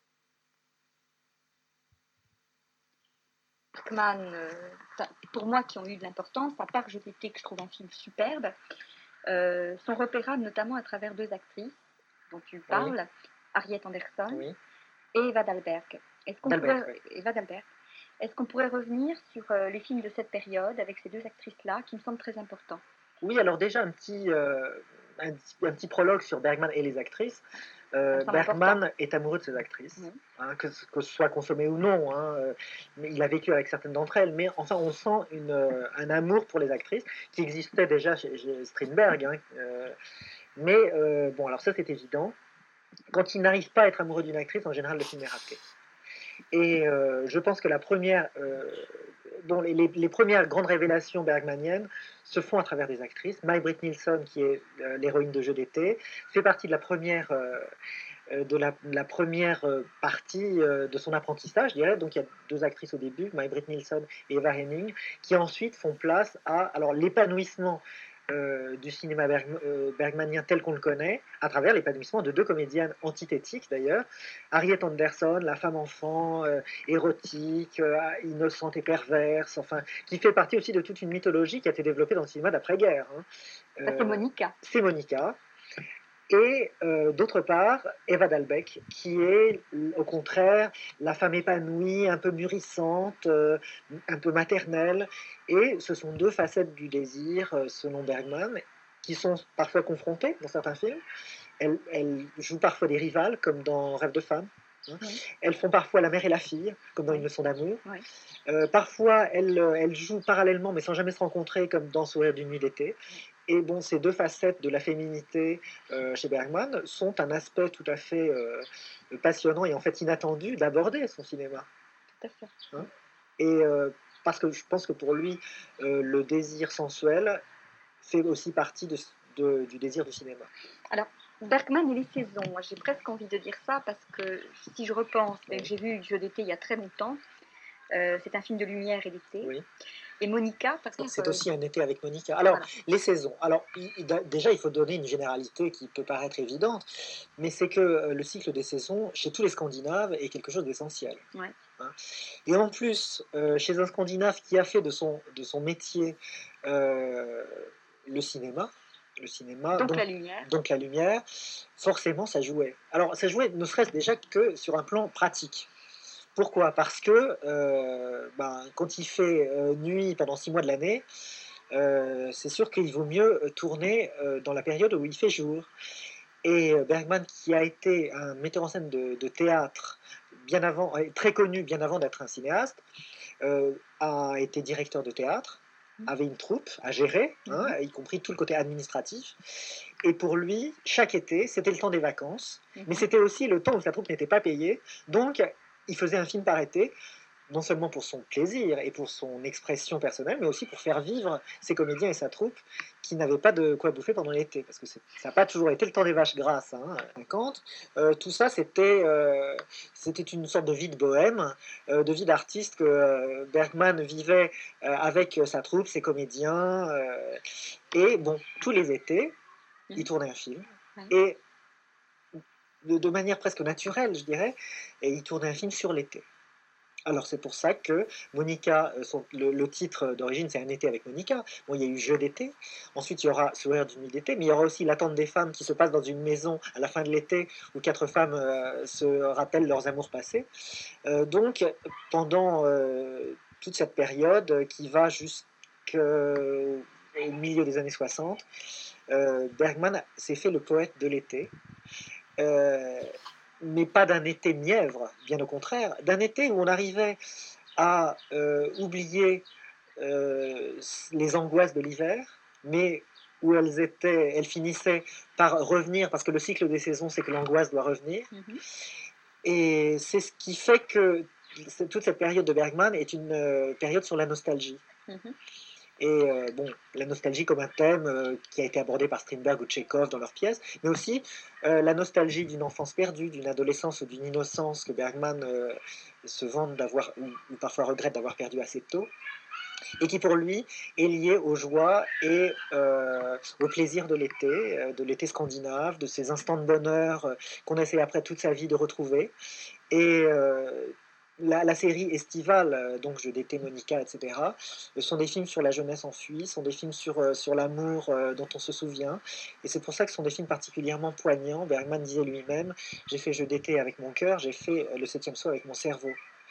Bergman, pour moi, qui ont eu de l'importance, à part Je t'étais, que je trouve un film superbe, sont repérables notamment à travers deux actrices dont tu parles, Harriet Andersson et Eva Dalberg. Eva Dalberg. Est-ce qu'on pourrait revenir sur les films de cette période avec ces deux actrices-là qui me semblent très importants? Oui, alors déjà un petit prologue sur Bergman et les actrices. Bergman est amoureux de ses actrices, que ce soit consommé ou non, mais il a vécu avec certaines d'entre elles, mais enfin on sent un amour pour les actrices qui existait déjà chez Strindberg, mais bon, alors ça c'est évident. Quand il n'arrive pas à être amoureux d'une actrice, en général le film est raté. Et je pense que les premières grandes révélations bergmaniennes se font à travers des actrices. May-Britt Nilsson, qui est l'héroïne de Jeux d'été, fait partie de la première partie de son apprentissage, je dirais. Donc il y a deux actrices au début, May-Britt Nilsson et Eva Henning, qui ensuite font place à l'épanouissement du cinéma bergmanien tel qu'on le connaît, à travers l'épanouissement de deux comédiennes antithétiques d'ailleurs, Harriet Anderson, la femme-enfant, érotique, innocente et perverse, enfin, qui fait partie aussi de toute une mythologie qui a été développée dans le cinéma d'après-guerre. C'est Monica. C'est Monica. Et d'autre part, Eva Dalbeck, qui est au contraire la femme épanouie, un peu mûrissante, un peu maternelle. Et ce sont deux facettes du désir, selon Bergman, qui sont parfois confrontées dans certains films. Elles jouent parfois des rivales, comme dans Rêve de femme. Oui. Elles font parfois la mère et la fille, comme dans Une leçon d'amour. Oui. Parfois, elles jouent parallèlement, mais sans jamais se rencontrer, comme dans Sourire d'une nuit d'été. Et bon, ces deux facettes de la féminité chez Bergman sont un aspect tout à fait passionnant et en fait inattendu d'aborder son cinéma. Tout à fait. Et parce que je pense que pour lui, le désir sensuel fait aussi partie du désir du cinéma. Alors, Bergman et les saisons, moi j'ai presque envie de dire ça parce que si je repense, j'ai vu Jeux d'été il y a très longtemps, c'est un film de lumière et d'été. Oui. Et Monica, par contre... C'est aussi un été avec Monica. Alors, voilà. Les saisons. Alors, déjà, il faut donner une généralité qui peut paraître évidente, mais c'est que le cycle des saisons, chez tous les Scandinaves, est quelque chose d'essentiel. Ouais. Et en plus, chez un Scandinave qui a fait de son métier le cinéma, donc la lumière, forcément, ça jouait. Alors, ça jouait ne serait-ce déjà que sur un plan pratique. Pourquoi ? Parce que quand il fait nuit pendant 6 mois de l'année, c'est sûr qu'il vaut mieux tourner dans la période où il fait jour. Et Bergman, qui a été un metteur en scène de théâtre bien avant, très connu bien avant d'être un cinéaste, a été directeur de théâtre, avait une troupe à gérer, y compris tout le côté administratif. Et pour lui, chaque été, c'était le temps des vacances, mais c'était aussi le temps où sa troupe n'était pas payée. Donc, il faisait un film par été, non seulement pour son plaisir et pour son expression personnelle, mais aussi pour faire vivre ses comédiens et sa troupe qui n'avaient pas de quoi bouffer pendant l'été, parce que ça n'a pas toujours été le temps des vaches grasses. Tout ça, c'était une sorte de vie de bohème, de vie d'artiste que Bergman vivait avec sa troupe, ses comédiens, et bon, tous les étés, il tournait un film, et de manière presque naturelle, je dirais, et il tournait un film sur l'été. Alors c'est pour ça que Monica, le titre d'origine c'est Un été avec Monica. Bon, il y a eu Jeux d'été, ensuite il y aura Sourire d'une nuit d'été, mais il y aura aussi L'attente des femmes qui se passe dans une maison à la fin de l'été où 4 femmes se rappellent leurs amours passés. Donc pendant toute cette période qui va jusqu'au milieu des années 60, Bergman s'est fait le poète de l'été. Mais pas d'un été mièvre, bien au contraire, d'un été où on arrivait à oublier les angoisses de l'hiver, mais où elles finissaient par revenir, parce que le cycle des saisons, c'est que l'angoisse doit revenir. Et c'est ce qui fait que toute cette période de Bergman est une période sur la nostalgie. Et la nostalgie comme un thème qui a été abordé par Strindberg ou Tchekhov dans leurs pièces, mais aussi la nostalgie d'une enfance perdue, d'une adolescence ou d'une innocence que Bergman se vante d'avoir, ou parfois regrette d'avoir perdu assez tôt, et qui pour lui est liée aux joies et au plaisir de l'été scandinave, de ces instants de bonheur qu'on essaie après toute sa vie de retrouver. Et la série estivale, donc Jeux d'été, Monica, etc., sont des films sur la jeunesse enfuie, sont des films sur l'amour dont on se souvient, et c'est pour ça que ce sont des films particulièrement poignants. Bergman disait lui-même, j'ai fait Jeux d'été avec mon cœur, j'ai fait Le 7e saut avec mon cerveau.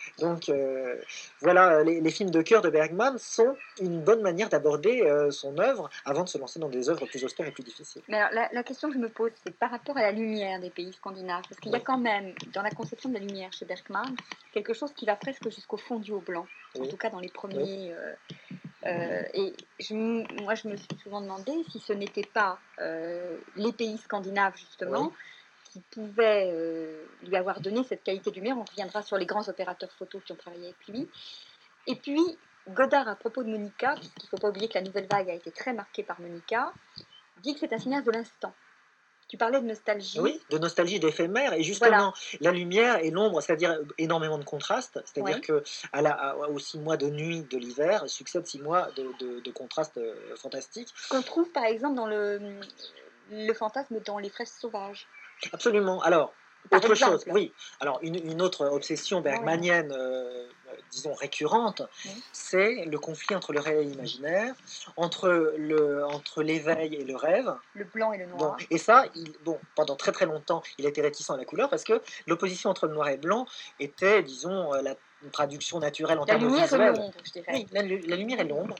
Donc voilà, les films de cœur de Bergman sont une bonne manière d'aborder son œuvre avant de se lancer dans des œuvres plus austères et plus difficiles. Mais alors, la question que je me pose, c'est par rapport à la lumière des pays scandinaves. Parce qu'il y a quand même, dans la conception de la lumière chez Bergman, quelque chose qui va presque jusqu'au fondu au blanc. En tout cas, dans les premiers... et moi, je me suis souvent demandé si ce n'était pas les pays scandinaves, justement, qui pouvaient lui avoir donné cette qualité de lumière. On reviendra sur les grands opérateurs photos qui ont travaillé avec lui. Et puis, Godard, à propos de Monica, puisqu'il ne faut pas oublier que la nouvelle vague a été très marquée par Monica, dit que c'est un cinéaste de l'instant. Tu parlais de nostalgie. Oui, de nostalgie, d'éphémère, et justement, la lumière et l'ombre, c'est-à-dire énormément de contraste, c'est-à-dire que aux 6 mois de nuit de l'hiver succèdent 6 mois de contraste fantastique. Qu'on trouve par exemple dans le fantasme dans Les fraises sauvages. Absolument. Alors, autre chose, oui. Alors, une autre obsession bergmanienne, disons récurrente, c'est le conflit entre le réel et l'imaginaire, entre l'éveil et le rêve. Le blanc et le noir. Bon, et ça, pendant très très longtemps, il était réticent à la couleur parce que l'opposition entre le noir et le blanc était, disons, la traduction naturelle en termes visuels. La lumière et l'ombre, je dirais. Oui, la lumière et l'ombre.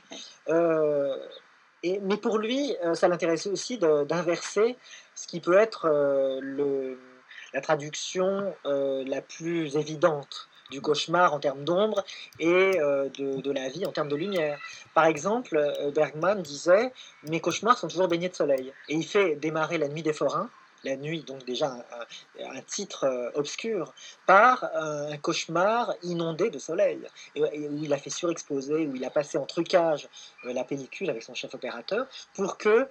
Mais pour lui, ça l'intéressait aussi d'inverser ce qui peut être la traduction la plus évidente du cauchemar en termes d'ombre et de la vie en termes de lumière. Par exemple, Bergman disait « Mes cauchemars sont toujours baignés de soleil ». Et il fait démarrer La Nuit des forains, la nuit, donc déjà un titre obscur, par un cauchemar inondé de soleil, et où il a fait surexposer, où il a passé en trucage la pellicule avec son chef opérateur pour que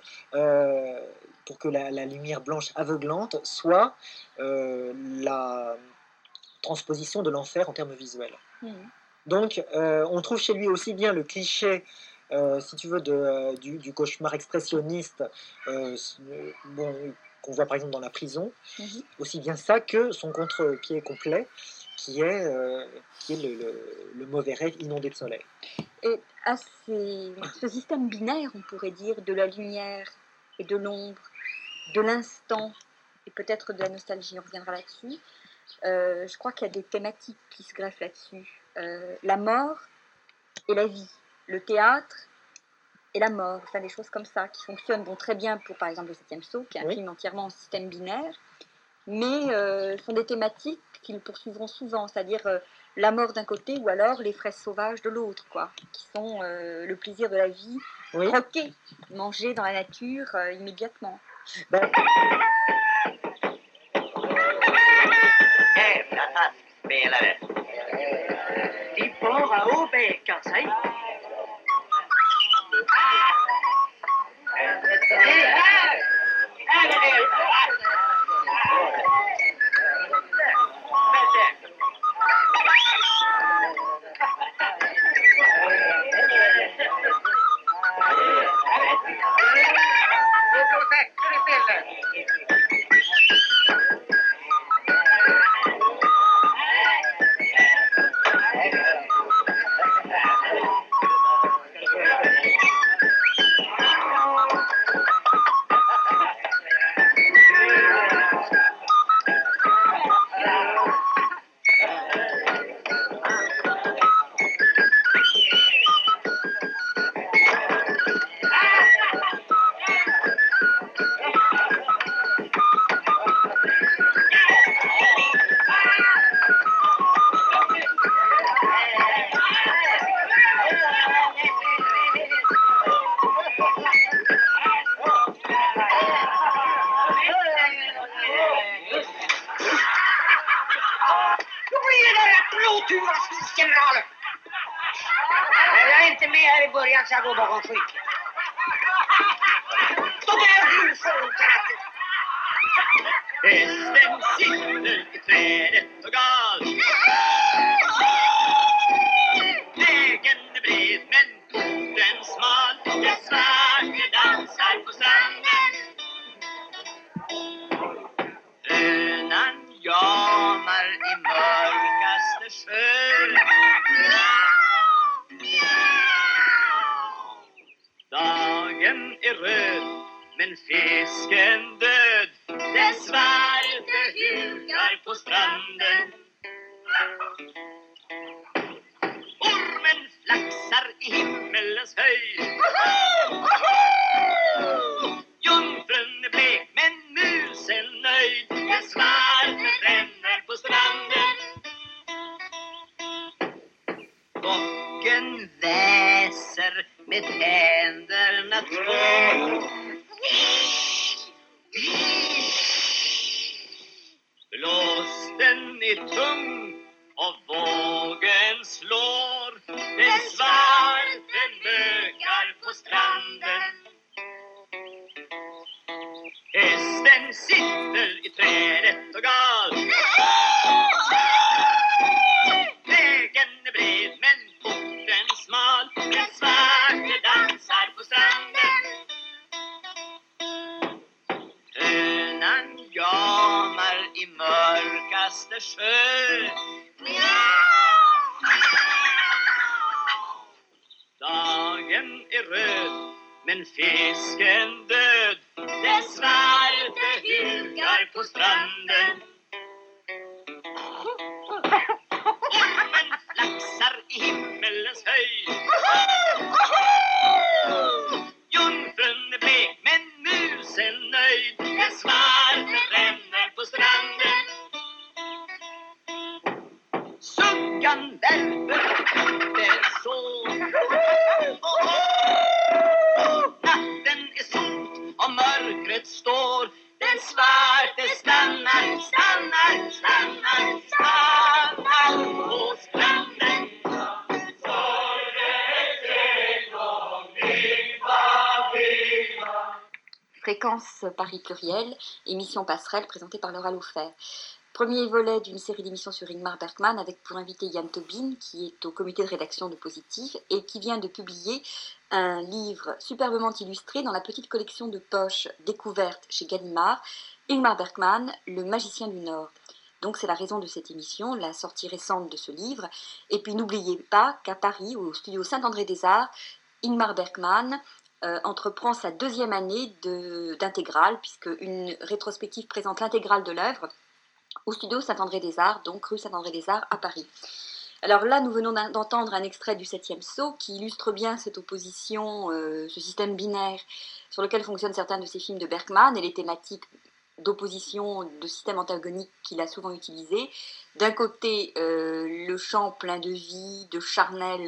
la lumière blanche aveuglante soit la transposition de l'enfer en termes visuels. Donc on trouve chez lui aussi bien le cliché si tu veux, du cauchemar expressionniste qu'on voit par exemple dans La Prison, aussi bien ça que son contre-pied complet, qui est le mauvais rêve inondé de soleil. Et à ce système binaire, on pourrait dire, de la lumière et de l'ombre, de l'instant, et peut-être de la nostalgie, on reviendra là-dessus, je crois qu'il y a des thématiques qui se greffent là-dessus. La mort et la vie, le théâtre et la mort, enfin des choses comme ça qui fonctionnent très bien pour par exemple le 7e saut, qui est un film entièrement en système binaire, mais sont des thématiques qui le poursuivront souvent, c'est-à-dire la mort d'un côté ou alors les fraises sauvages de l'autre, quoi, qui sont le plaisir de la vie, croquer, manger dans la nature immédiatement. Spelare. Di bara att bäcka sig. Så jag går bakom skynket. Då börjar du folkrättet. Hästen sitter i trädet och gal. Vägen är bred men porten smal. Den svarte dansar på stranden. Hönan jamar i mörkaste sjön. Dagen är röd, men fisken död. Den svarte hukar på stranden. nöjd. Den svarte ränner på stranden. Bocken väser med händerna två. Blåsten är tung och vågen slår. Den svarte mökar på stranden. Hästen sitter i trädet och gal. Vägen är bred men porten smal. Den svarte dansar på stranden. Hönan jamar i mörkaste sjö. Dagen är röd men fisken död. Den svarte hukar på stranden. Ormen flaxar i himmelens höjd. Jungfrun är blek men musen nöjd. Den svarte ränner på stranden. Suggan välter den så. Natten är sot och mörkret står. Den svarte stannar, stannar, stannar, stannar på stranden. Fréquence Paris Pluriel, émission passerelle présentée par Laura Laufer. Premier volet d'une série d'émissions sur Ingmar Bergman avec pour invité Yann Tobin, qui est au comité de rédaction de Positif et qui vient de publier un livre superbement illustré dans la petite collection de poches découverte chez Gallimard, Ingmar Bergman, le magicien du Nord. Donc c'est la raison de cette émission, la sortie récente de ce livre. Et puis n'oubliez pas qu'à Paris, au studio Saint-André-des-Arts, Ingmar Bergman entreprend sa deuxième année d'intégrale, puisque une rétrospective présente l'intégrale de l'œuvre au studio Saint-André-des-Arts, donc rue Saint-André-des-Arts à Paris. Alors là, nous venons d'entendre un extrait du 7e saut qui illustre bien cette opposition, ce système binaire sur lequel fonctionnent certains de ces films de Bergman et les thématiques d'opposition, de système antagonique qu'il a souvent utilisé. D'un côté, le chant plein de vie, de charnel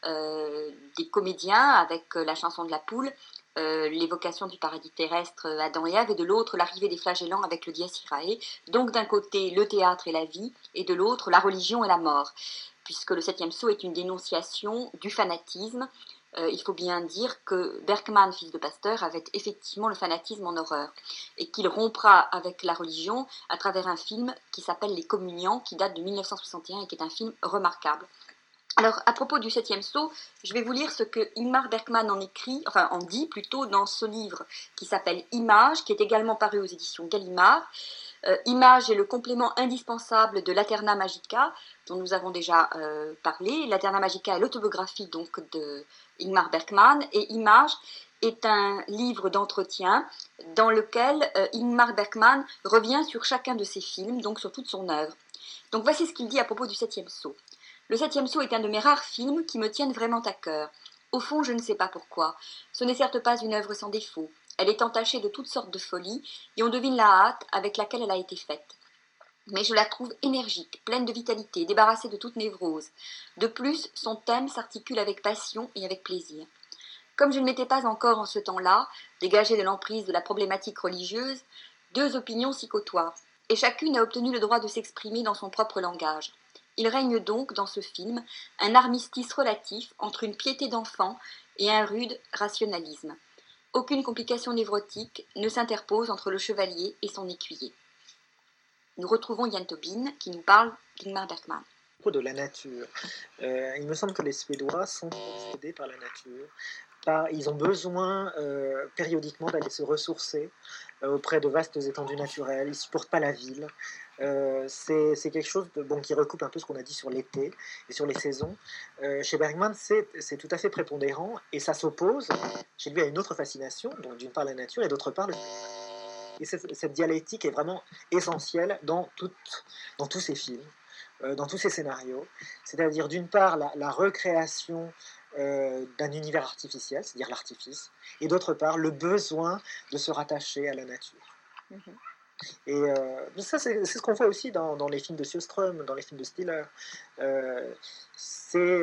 des comédiens avec la chanson de la poule, l'évocation du paradis terrestre Adam et Ève, et de l'autre l'arrivée des flagellants avec le Dies Irae. Donc d'un côté le théâtre et la vie, et de l'autre la religion et la mort, puisque le 7e saut est une dénonciation du fanatisme. Il faut bien dire que Bergman, fils de pasteur, avait effectivement le fanatisme en horreur, et qu'il rompra avec la religion à travers un film qui s'appelle Les Communiants, qui date de 1961 et qui est un film remarquable. Alors, à propos du 7e saut, je vais vous lire ce que Ingmar Bergman en dit plutôt dans ce livre qui s'appelle Images, qui est également paru aux éditions Gallimard. Images est le complément indispensable de l'Aeterna Magica, dont nous avons déjà parlé. L'Aeterna Magica est l'autobiographie donc de Ingmar Bergman, et Images est un livre d'entretien dans lequel Ingmar Bergman revient sur chacun de ses films, donc sur toute son œuvre. Donc voici ce qu'il dit à propos du 7e saut. Le 7e saut est un de mes rares films qui me tiennent vraiment à cœur. Au fond, je ne sais pas pourquoi. Ce n'est certes pas une œuvre sans défaut. Elle est entachée de toutes sortes de folies, et on devine la hâte avec laquelle elle a été faite. Mais je la trouve énergique, pleine de vitalité, débarrassée de toute névrose. De plus, son thème s'articule avec passion et avec plaisir. Comme je ne m'étais pas encore en ce temps-là, dégagée de l'emprise de la problématique religieuse, deux opinions s'y côtoient, et chacune a obtenu le droit de s'exprimer dans son propre langage. Il règne donc dans ce film un armistice relatif entre une piété d'enfant et un rude rationalisme. Aucune complication névrotique ne s'interpose entre le chevalier et son écuyer. Nous retrouvons Yann Tobin qui nous parle d'Ingmar Bergman. De la nature. Il me semble que les Suédois sont obsédés par la nature. Ils ont besoin périodiquement d'aller se ressourcer auprès de vastes étendues naturelles. Ils ne supportent pas la ville. C'est quelque chose qui recoupe un peu ce qu'on a dit sur l'été et sur les saisons. Chez Bergman, c'est tout à fait prépondérant et ça s'oppose chez lui à une autre fascination, donc d'une part la nature et d'autre part le cinéma. Et cette dialectique est vraiment essentielle dans tous ces films, dans tous ces scénarios. C'est-à-dire d'une part la recréation d'un univers artificiel, c'est-à-dire l'artifice, et d'autre part le besoin de se rattacher à la nature. Et ça, c'est ce qu'on voit aussi dans les films de Sjöström, dans les films de Stiller. C'est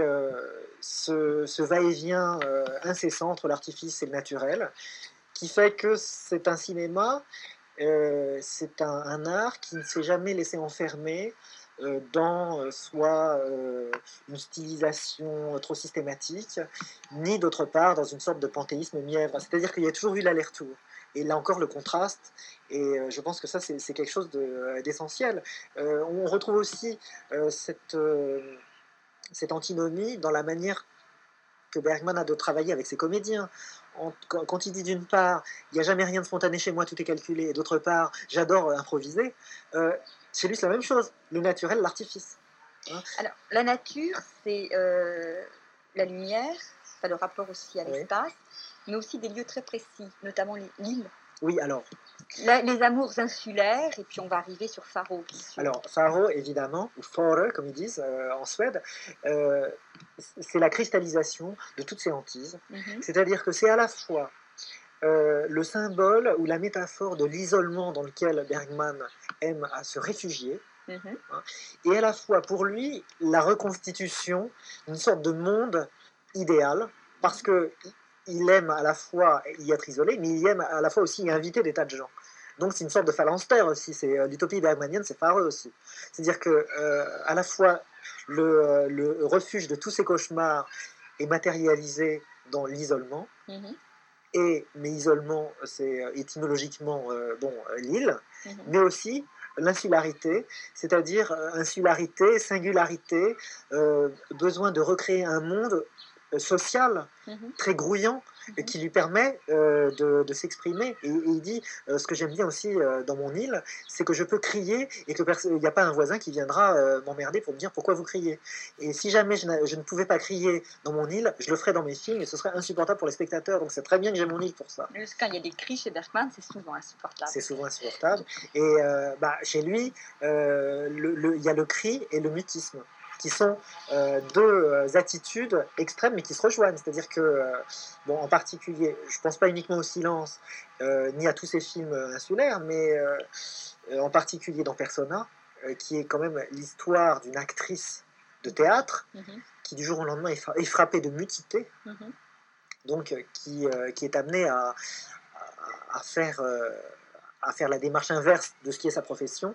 ce va-et-vient incessant entre l'artifice et le naturel, qui fait que c'est un cinéma, c'est un art qui ne s'est jamais laissé enfermer dans soit une stylisation trop systématique, ni d'autre part dans une sorte de panthéisme mièvre. C'est-à-dire qu'il y a toujours eu l'aller-retour. Et là encore, le contraste, et je pense que ça, c'est quelque chose d'essentiel. On retrouve aussi cette antinomie dans la manière que Bergman a de travailler avec ses comédiens. Quand il dit d'une part, il n'y a jamais rien de spontané chez moi, tout est calculé, et d'autre part, j'adore improviser, chez lui c'est la même chose, le naturel, l'artifice. Hein. Alors, la nature, c'est la lumière, enfin, le rapport aussi à l'espace, mais aussi des lieux très précis, notamment l'île. Oui, alors. Les amours insulaires, et puis on va arriver sur Faro. Alors, Faro, évidemment, ou Fore, comme ils disent en Suède, c'est la cristallisation de toutes ces hantises. C'est-à-dire que c'est à la fois le symbole ou la métaphore de l'isolement dans lequel Bergman aime à se réfugier, hein, et à la fois, pour lui, la reconstitution d'une sorte de monde idéal, parce que il aime à la fois y être isolé, mais il aime à la fois aussi y inviter des tas de gens. Donc c'est une sorte de phalanstère aussi, c'est l'utopie bergmanienne, c'est Fareux aussi. C'est-à-dire que à la fois le refuge de tous ces cauchemars est matérialisé dans l'isolement, mais isolement c'est étymologiquement l'île, mais aussi l'insularité, c'est-à-dire insularité, singularité, besoin de recréer un monde social, très grouillant, qui lui permet de s'exprimer. Et il dit, ce que j'aime bien aussi dans mon île, c'est que je peux crier et qu'il n'y a pas un voisin qui viendra m'emmerder pour me dire pourquoi vous criez. Et si jamais je ne pouvais pas crier dans mon île, je le ferais dans mes films et ce serait insupportable pour les spectateurs. Donc c'est très bien que j'ai mon île pour ça. Parce quand il y a des cris chez Bergman, c'est souvent insupportable. C'est souvent insupportable. Et chez lui, il y a le cri et le mutisme, qui sont deux attitudes extrêmes, mais qui se rejoignent. C'est-à-dire que, en particulier, je ne pense pas uniquement au silence, ni à tous ces films insulaires, mais en particulier dans Persona, qui est quand même l'histoire d'une actrice de théâtre qui, du jour au lendemain, est frappée de mutité, donc qui est amenée à faire la démarche inverse de ce qui est sa profession,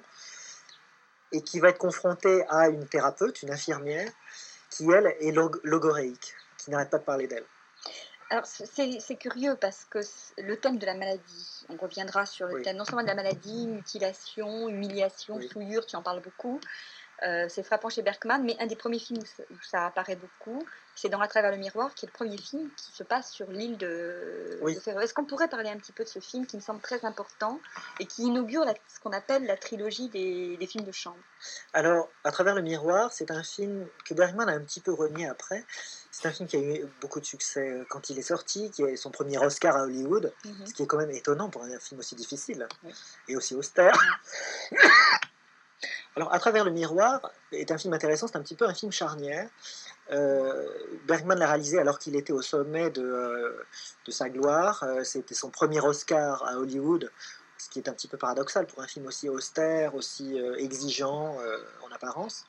et qui va être confrontée à une thérapeute, une infirmière, qui, elle, est logoréique, qui n'arrête pas de parler d'elle. Alors, c'est curieux parce que le thème de la maladie, on reviendra sur le thème non seulement de la maladie, mutilation, humiliation, souillure, tu en parles beaucoup, c'est frappant chez Bergman, mais un des premiers films où ça apparaît beaucoup, c'est dans À travers le miroir, qui est le premier film qui se passe sur l'île de Faro. Est-ce qu'on pourrait parler un petit peu de ce film qui me semble très important et qui inaugure ce qu'on appelle la trilogie des films de chambre? Alors, À travers le miroir, c'est un film que Bergman a un petit peu renié après. C'est un film qui a eu beaucoup de succès quand il est sorti, qui est son premier Oscar à Hollywood, ce qui est quand même étonnant pour un film aussi difficile et aussi austère. Alors, À travers le miroir est un film intéressant, c'est un petit peu un film charnière. Bergman l'a réalisé alors qu'il était au sommet de sa gloire. C'était son premier Oscar à Hollywood, ce qui est un petit peu paradoxal pour un film aussi austère, aussi exigeant en apparence.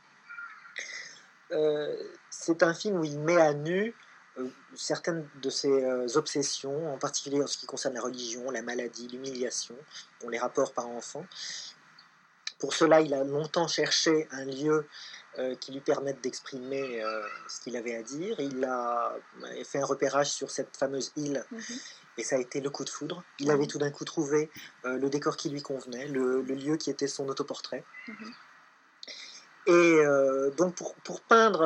C'est un film où il met à nu certaines de ses obsessions, en particulier en ce qui concerne la religion, la maladie, l'humiliation, les rapports parents-enfants. Pour cela, il a longtemps cherché un lieu qui lui permette d'exprimer ce qu'il avait à dire. Il a fait un repérage sur cette fameuse île, et ça a été le coup de foudre. Il avait tout d'un coup trouvé le décor qui lui convenait, le lieu qui était son autoportrait. Et donc, pour peindre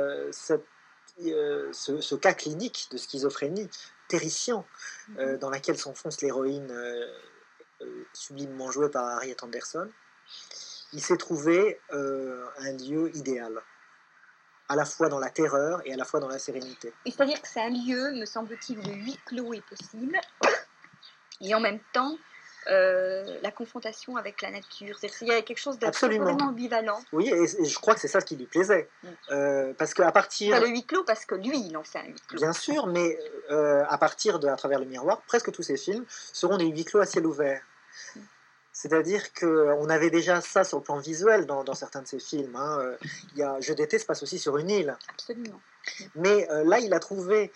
ce cas clinique de schizophrénie terrifiant dans laquelle s'enfonce l'héroïne sublimement jouée par Harriet Anderson, il s'est trouvé un lieu idéal, à la fois dans la terreur et à la fois dans la sérénité. C'est-à-dire que c'est un lieu, me semble-t-il, où le huis clos est possible, et en même temps, la confrontation avec la nature. Il y a quelque chose d'absolument ambivalent. Oui, et je crois que c'est ça ce qui lui plaisait. Parce qu'à partir... Pas le huis clos, parce que lui, il en fait un huis clos. Bien sûr, mais à partir de À travers le miroir, presque tous ces films seront des huis clos à ciel ouvert. C'est-à-dire qu'on avait déjà ça sur le plan visuel dans certains de ses films. Hein. Il y a Je déteste passe aussi sur une île. Absolument. Mais là, il a trouvé...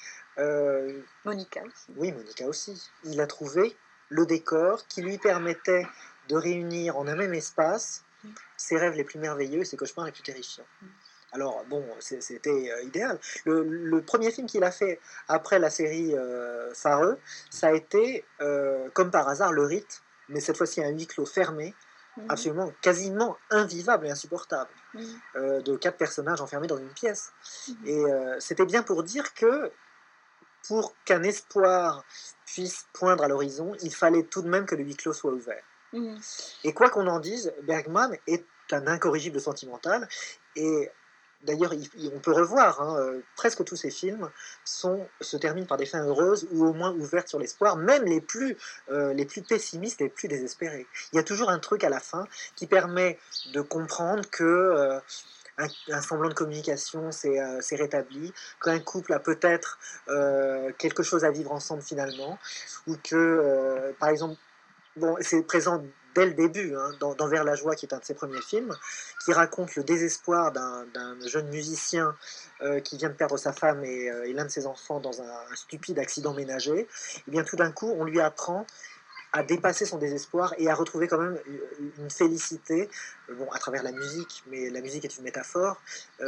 Monica aussi. Oui, Monica aussi. Il a trouvé le décor qui lui permettait de réunir en un même espace ses rêves les plus merveilleux et ses cauchemars les plus terrifiants. Alors, bon, c'était idéal. Le premier film qu'il a fait après la série Fareux, ça a été, comme par hasard, Le Rite, mais cette fois-ci un huis clos fermé, absolument, quasiment invivable et insupportable, de 4 personnages enfermés dans une pièce. Et c'était bien pour dire que, pour qu'un espoir puisse poindre à l'horizon, il fallait tout de même que le huis clos soit ouvert. Et quoi qu'on en dise, Bergman est un incorrigible sentimental, et d'ailleurs, on peut revoir, presque tous ces films se terminent par des fins heureuses ou au moins ouvertes sur l'espoir, même les plus pessimistes, les plus désespérés. Il y a toujours un truc à la fin qui permet de comprendre que un semblant de communication s'est rétabli, qu'un couple a peut-être quelque chose à vivre ensemble finalement, ou que, par exemple, bon, c'est présent dès le début, dans Vers la joie, qui est un de ses premiers films, qui raconte le désespoir d'un jeune musicien qui vient de perdre sa femme et l'un de ses enfants dans un stupide accident ménager. Et bien tout d'un coup, on lui apprend à dépasser son désespoir et à retrouver quand même une félicité, bon, à travers la musique, mais la musique est une métaphore,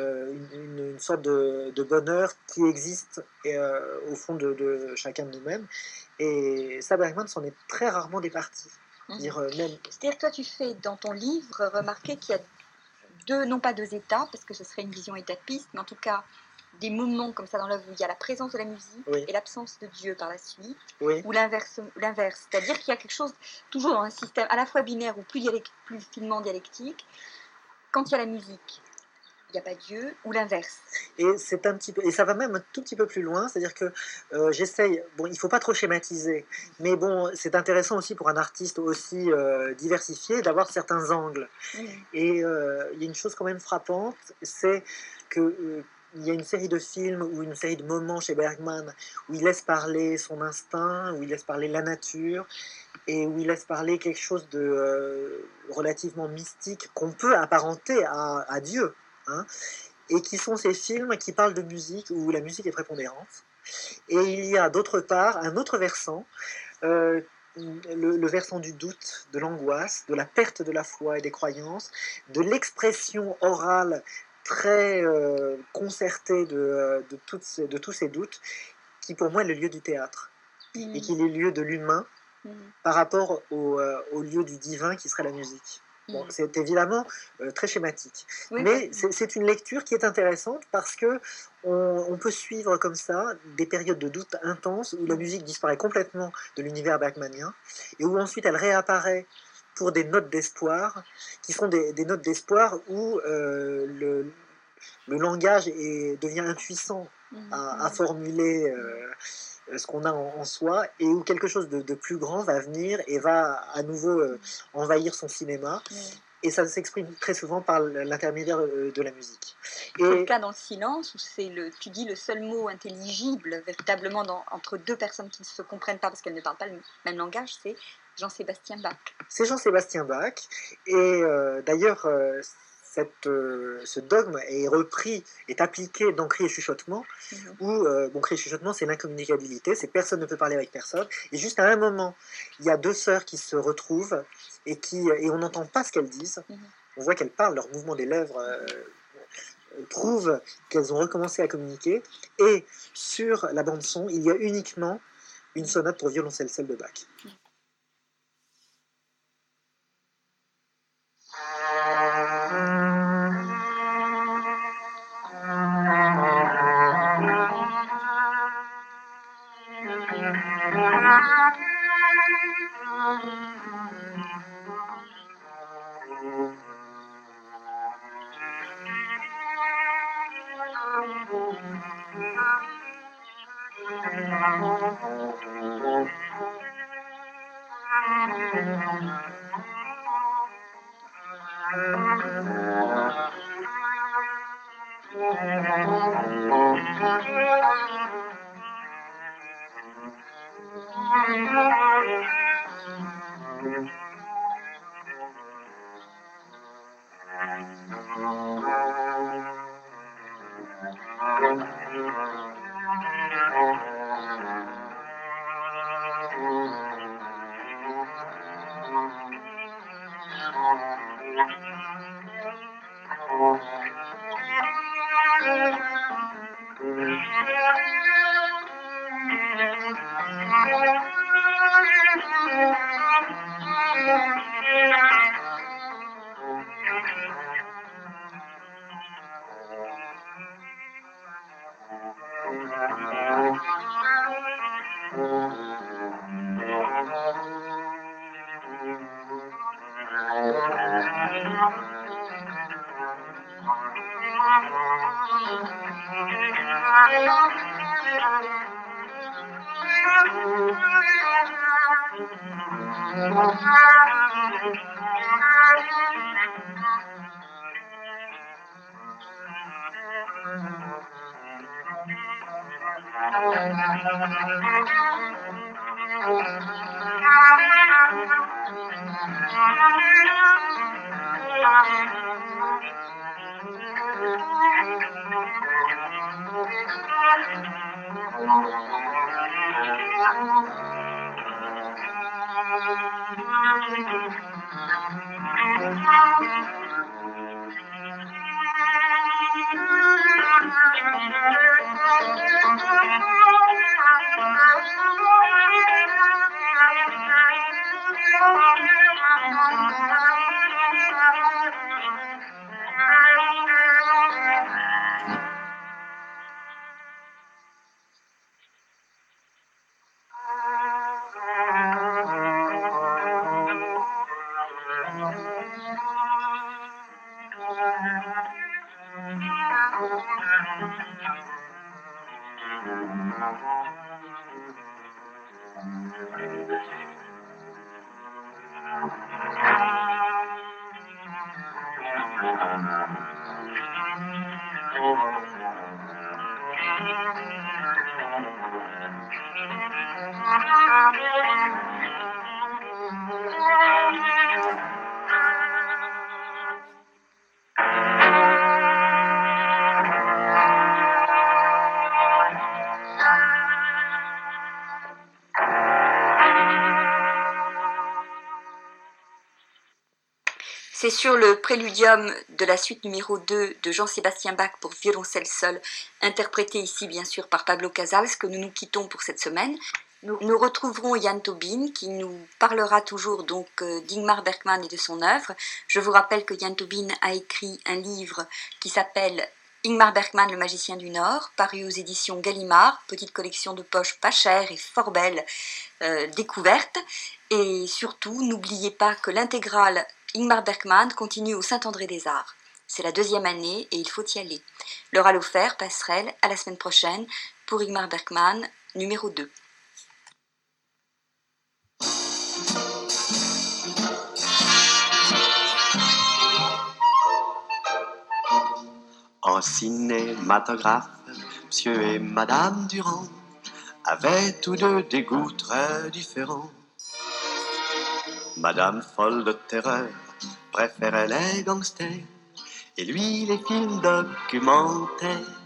une sorte de bonheur qui existe au fond de chacun de nous-mêmes. Et ça, Bergman s'en est très rarement départi. C'est-à-dire que toi, tu fais dans ton livre remarquer qu'il y a non pas deux étapes, parce que ce serait une vision étapiste, mais en tout cas des moments comme ça dans l'œuvre où il y a la présence de la musique et l'absence de Dieu par la suite, ou l'inverse. C'est-à-dire qu'il y a quelque chose, toujours dans un système à la fois binaire ou plus finement dialectique, quand il y a la musique, il n'y a pas Dieu, ou l'inverse. Et c'est un petit peu, et ça va même un tout petit peu plus loin, c'est-à-dire que j'essaye, bon, il ne faut pas trop schématiser, mais bon, c'est intéressant aussi pour un artiste aussi diversifié d'avoir certains angles. Et il y a une chose quand même frappante, c'est que il y a une série de films ou une série de moments chez Bergman où il laisse parler son instinct, où il laisse parler la nature, et où il laisse parler quelque chose de relativement mystique qu'on peut apparenter à Dieu. Et qui sont ces films qui parlent de musique, où la musique est prépondérante. Et il y a d'autre part un autre versant, le versant du doute, de l'angoisse, de la perte de la foi et des croyances, de l'expression orale très concertée de tous ces doutes, qui pour moi est le lieu du théâtre, et qui est le lieu de l'humain par rapport au lieu du divin qui serait la musique. Bon, c'est évidemment très schématique, mais c'est une lecture qui est intéressante parce que on peut suivre comme ça des périodes de doute intenses où la musique disparaît complètement de l'univers bergmanien et où ensuite elle réapparaît pour des notes d'espoir qui sont des notes d'espoir où le langage devient impuissant à formuler ce qu'on a en soi, et où quelque chose de plus grand va venir et va à nouveau envahir son cinéma. Et ça s'exprime très souvent par l'intermédiaire de la musique. C'est le cas dans Le Silence, où tu dis le seul mot intelligible véritablement entre deux personnes qui ne se comprennent pas parce qu'elles ne parlent pas le même langage, c'est Jean-Sébastien Bach. C'est Jean-Sébastien Bach, et d'ailleurs ce dogme est appliqué dans Cris et chuchotements, où Cris et chuchotements, c'est l'incommunicabilité, c'est personne ne peut parler avec personne, et juste à un moment, il y a deux sœurs qui se retrouvent, et on n'entend pas ce qu'elles disent, on voit qu'elles parlent, leur mouvement des lèvres prouve qu'elles ont recommencé à communiquer, et sur la bande-son, il y a uniquement une sonate pour violoncelle seul de Bach. C'est sur le préludium de la suite numéro 2 de Jean-Sébastien Bach pour violoncelle seul, interprété ici bien sûr par Pablo Casals, que nous nous quittons pour cette semaine. Nous retrouverons Jan Tobin qui nous parlera toujours donc d'Ingmar Bergman et de son œuvre. Je vous rappelle que Jan Tobin a écrit un livre qui s'appelle Ingmar Bergman, le magicien du Nord, paru aux éditions Gallimard, petite collection de poche pas chère et fort belle, découverte. Et surtout, n'oubliez pas que l'intégrale Ingmar Bergman continue au Saint-André-des-Arts. C'est la 2e année et il faut y aller. Laura Laufer, passerelle, à la semaine prochaine pour Ingmar Bergman, numéro 2. En cinématographe, Monsieur et Madame Durand avaient tous deux des goûts très différents. Madame folle de terreur préférait les gangsters et lui les films documentaires.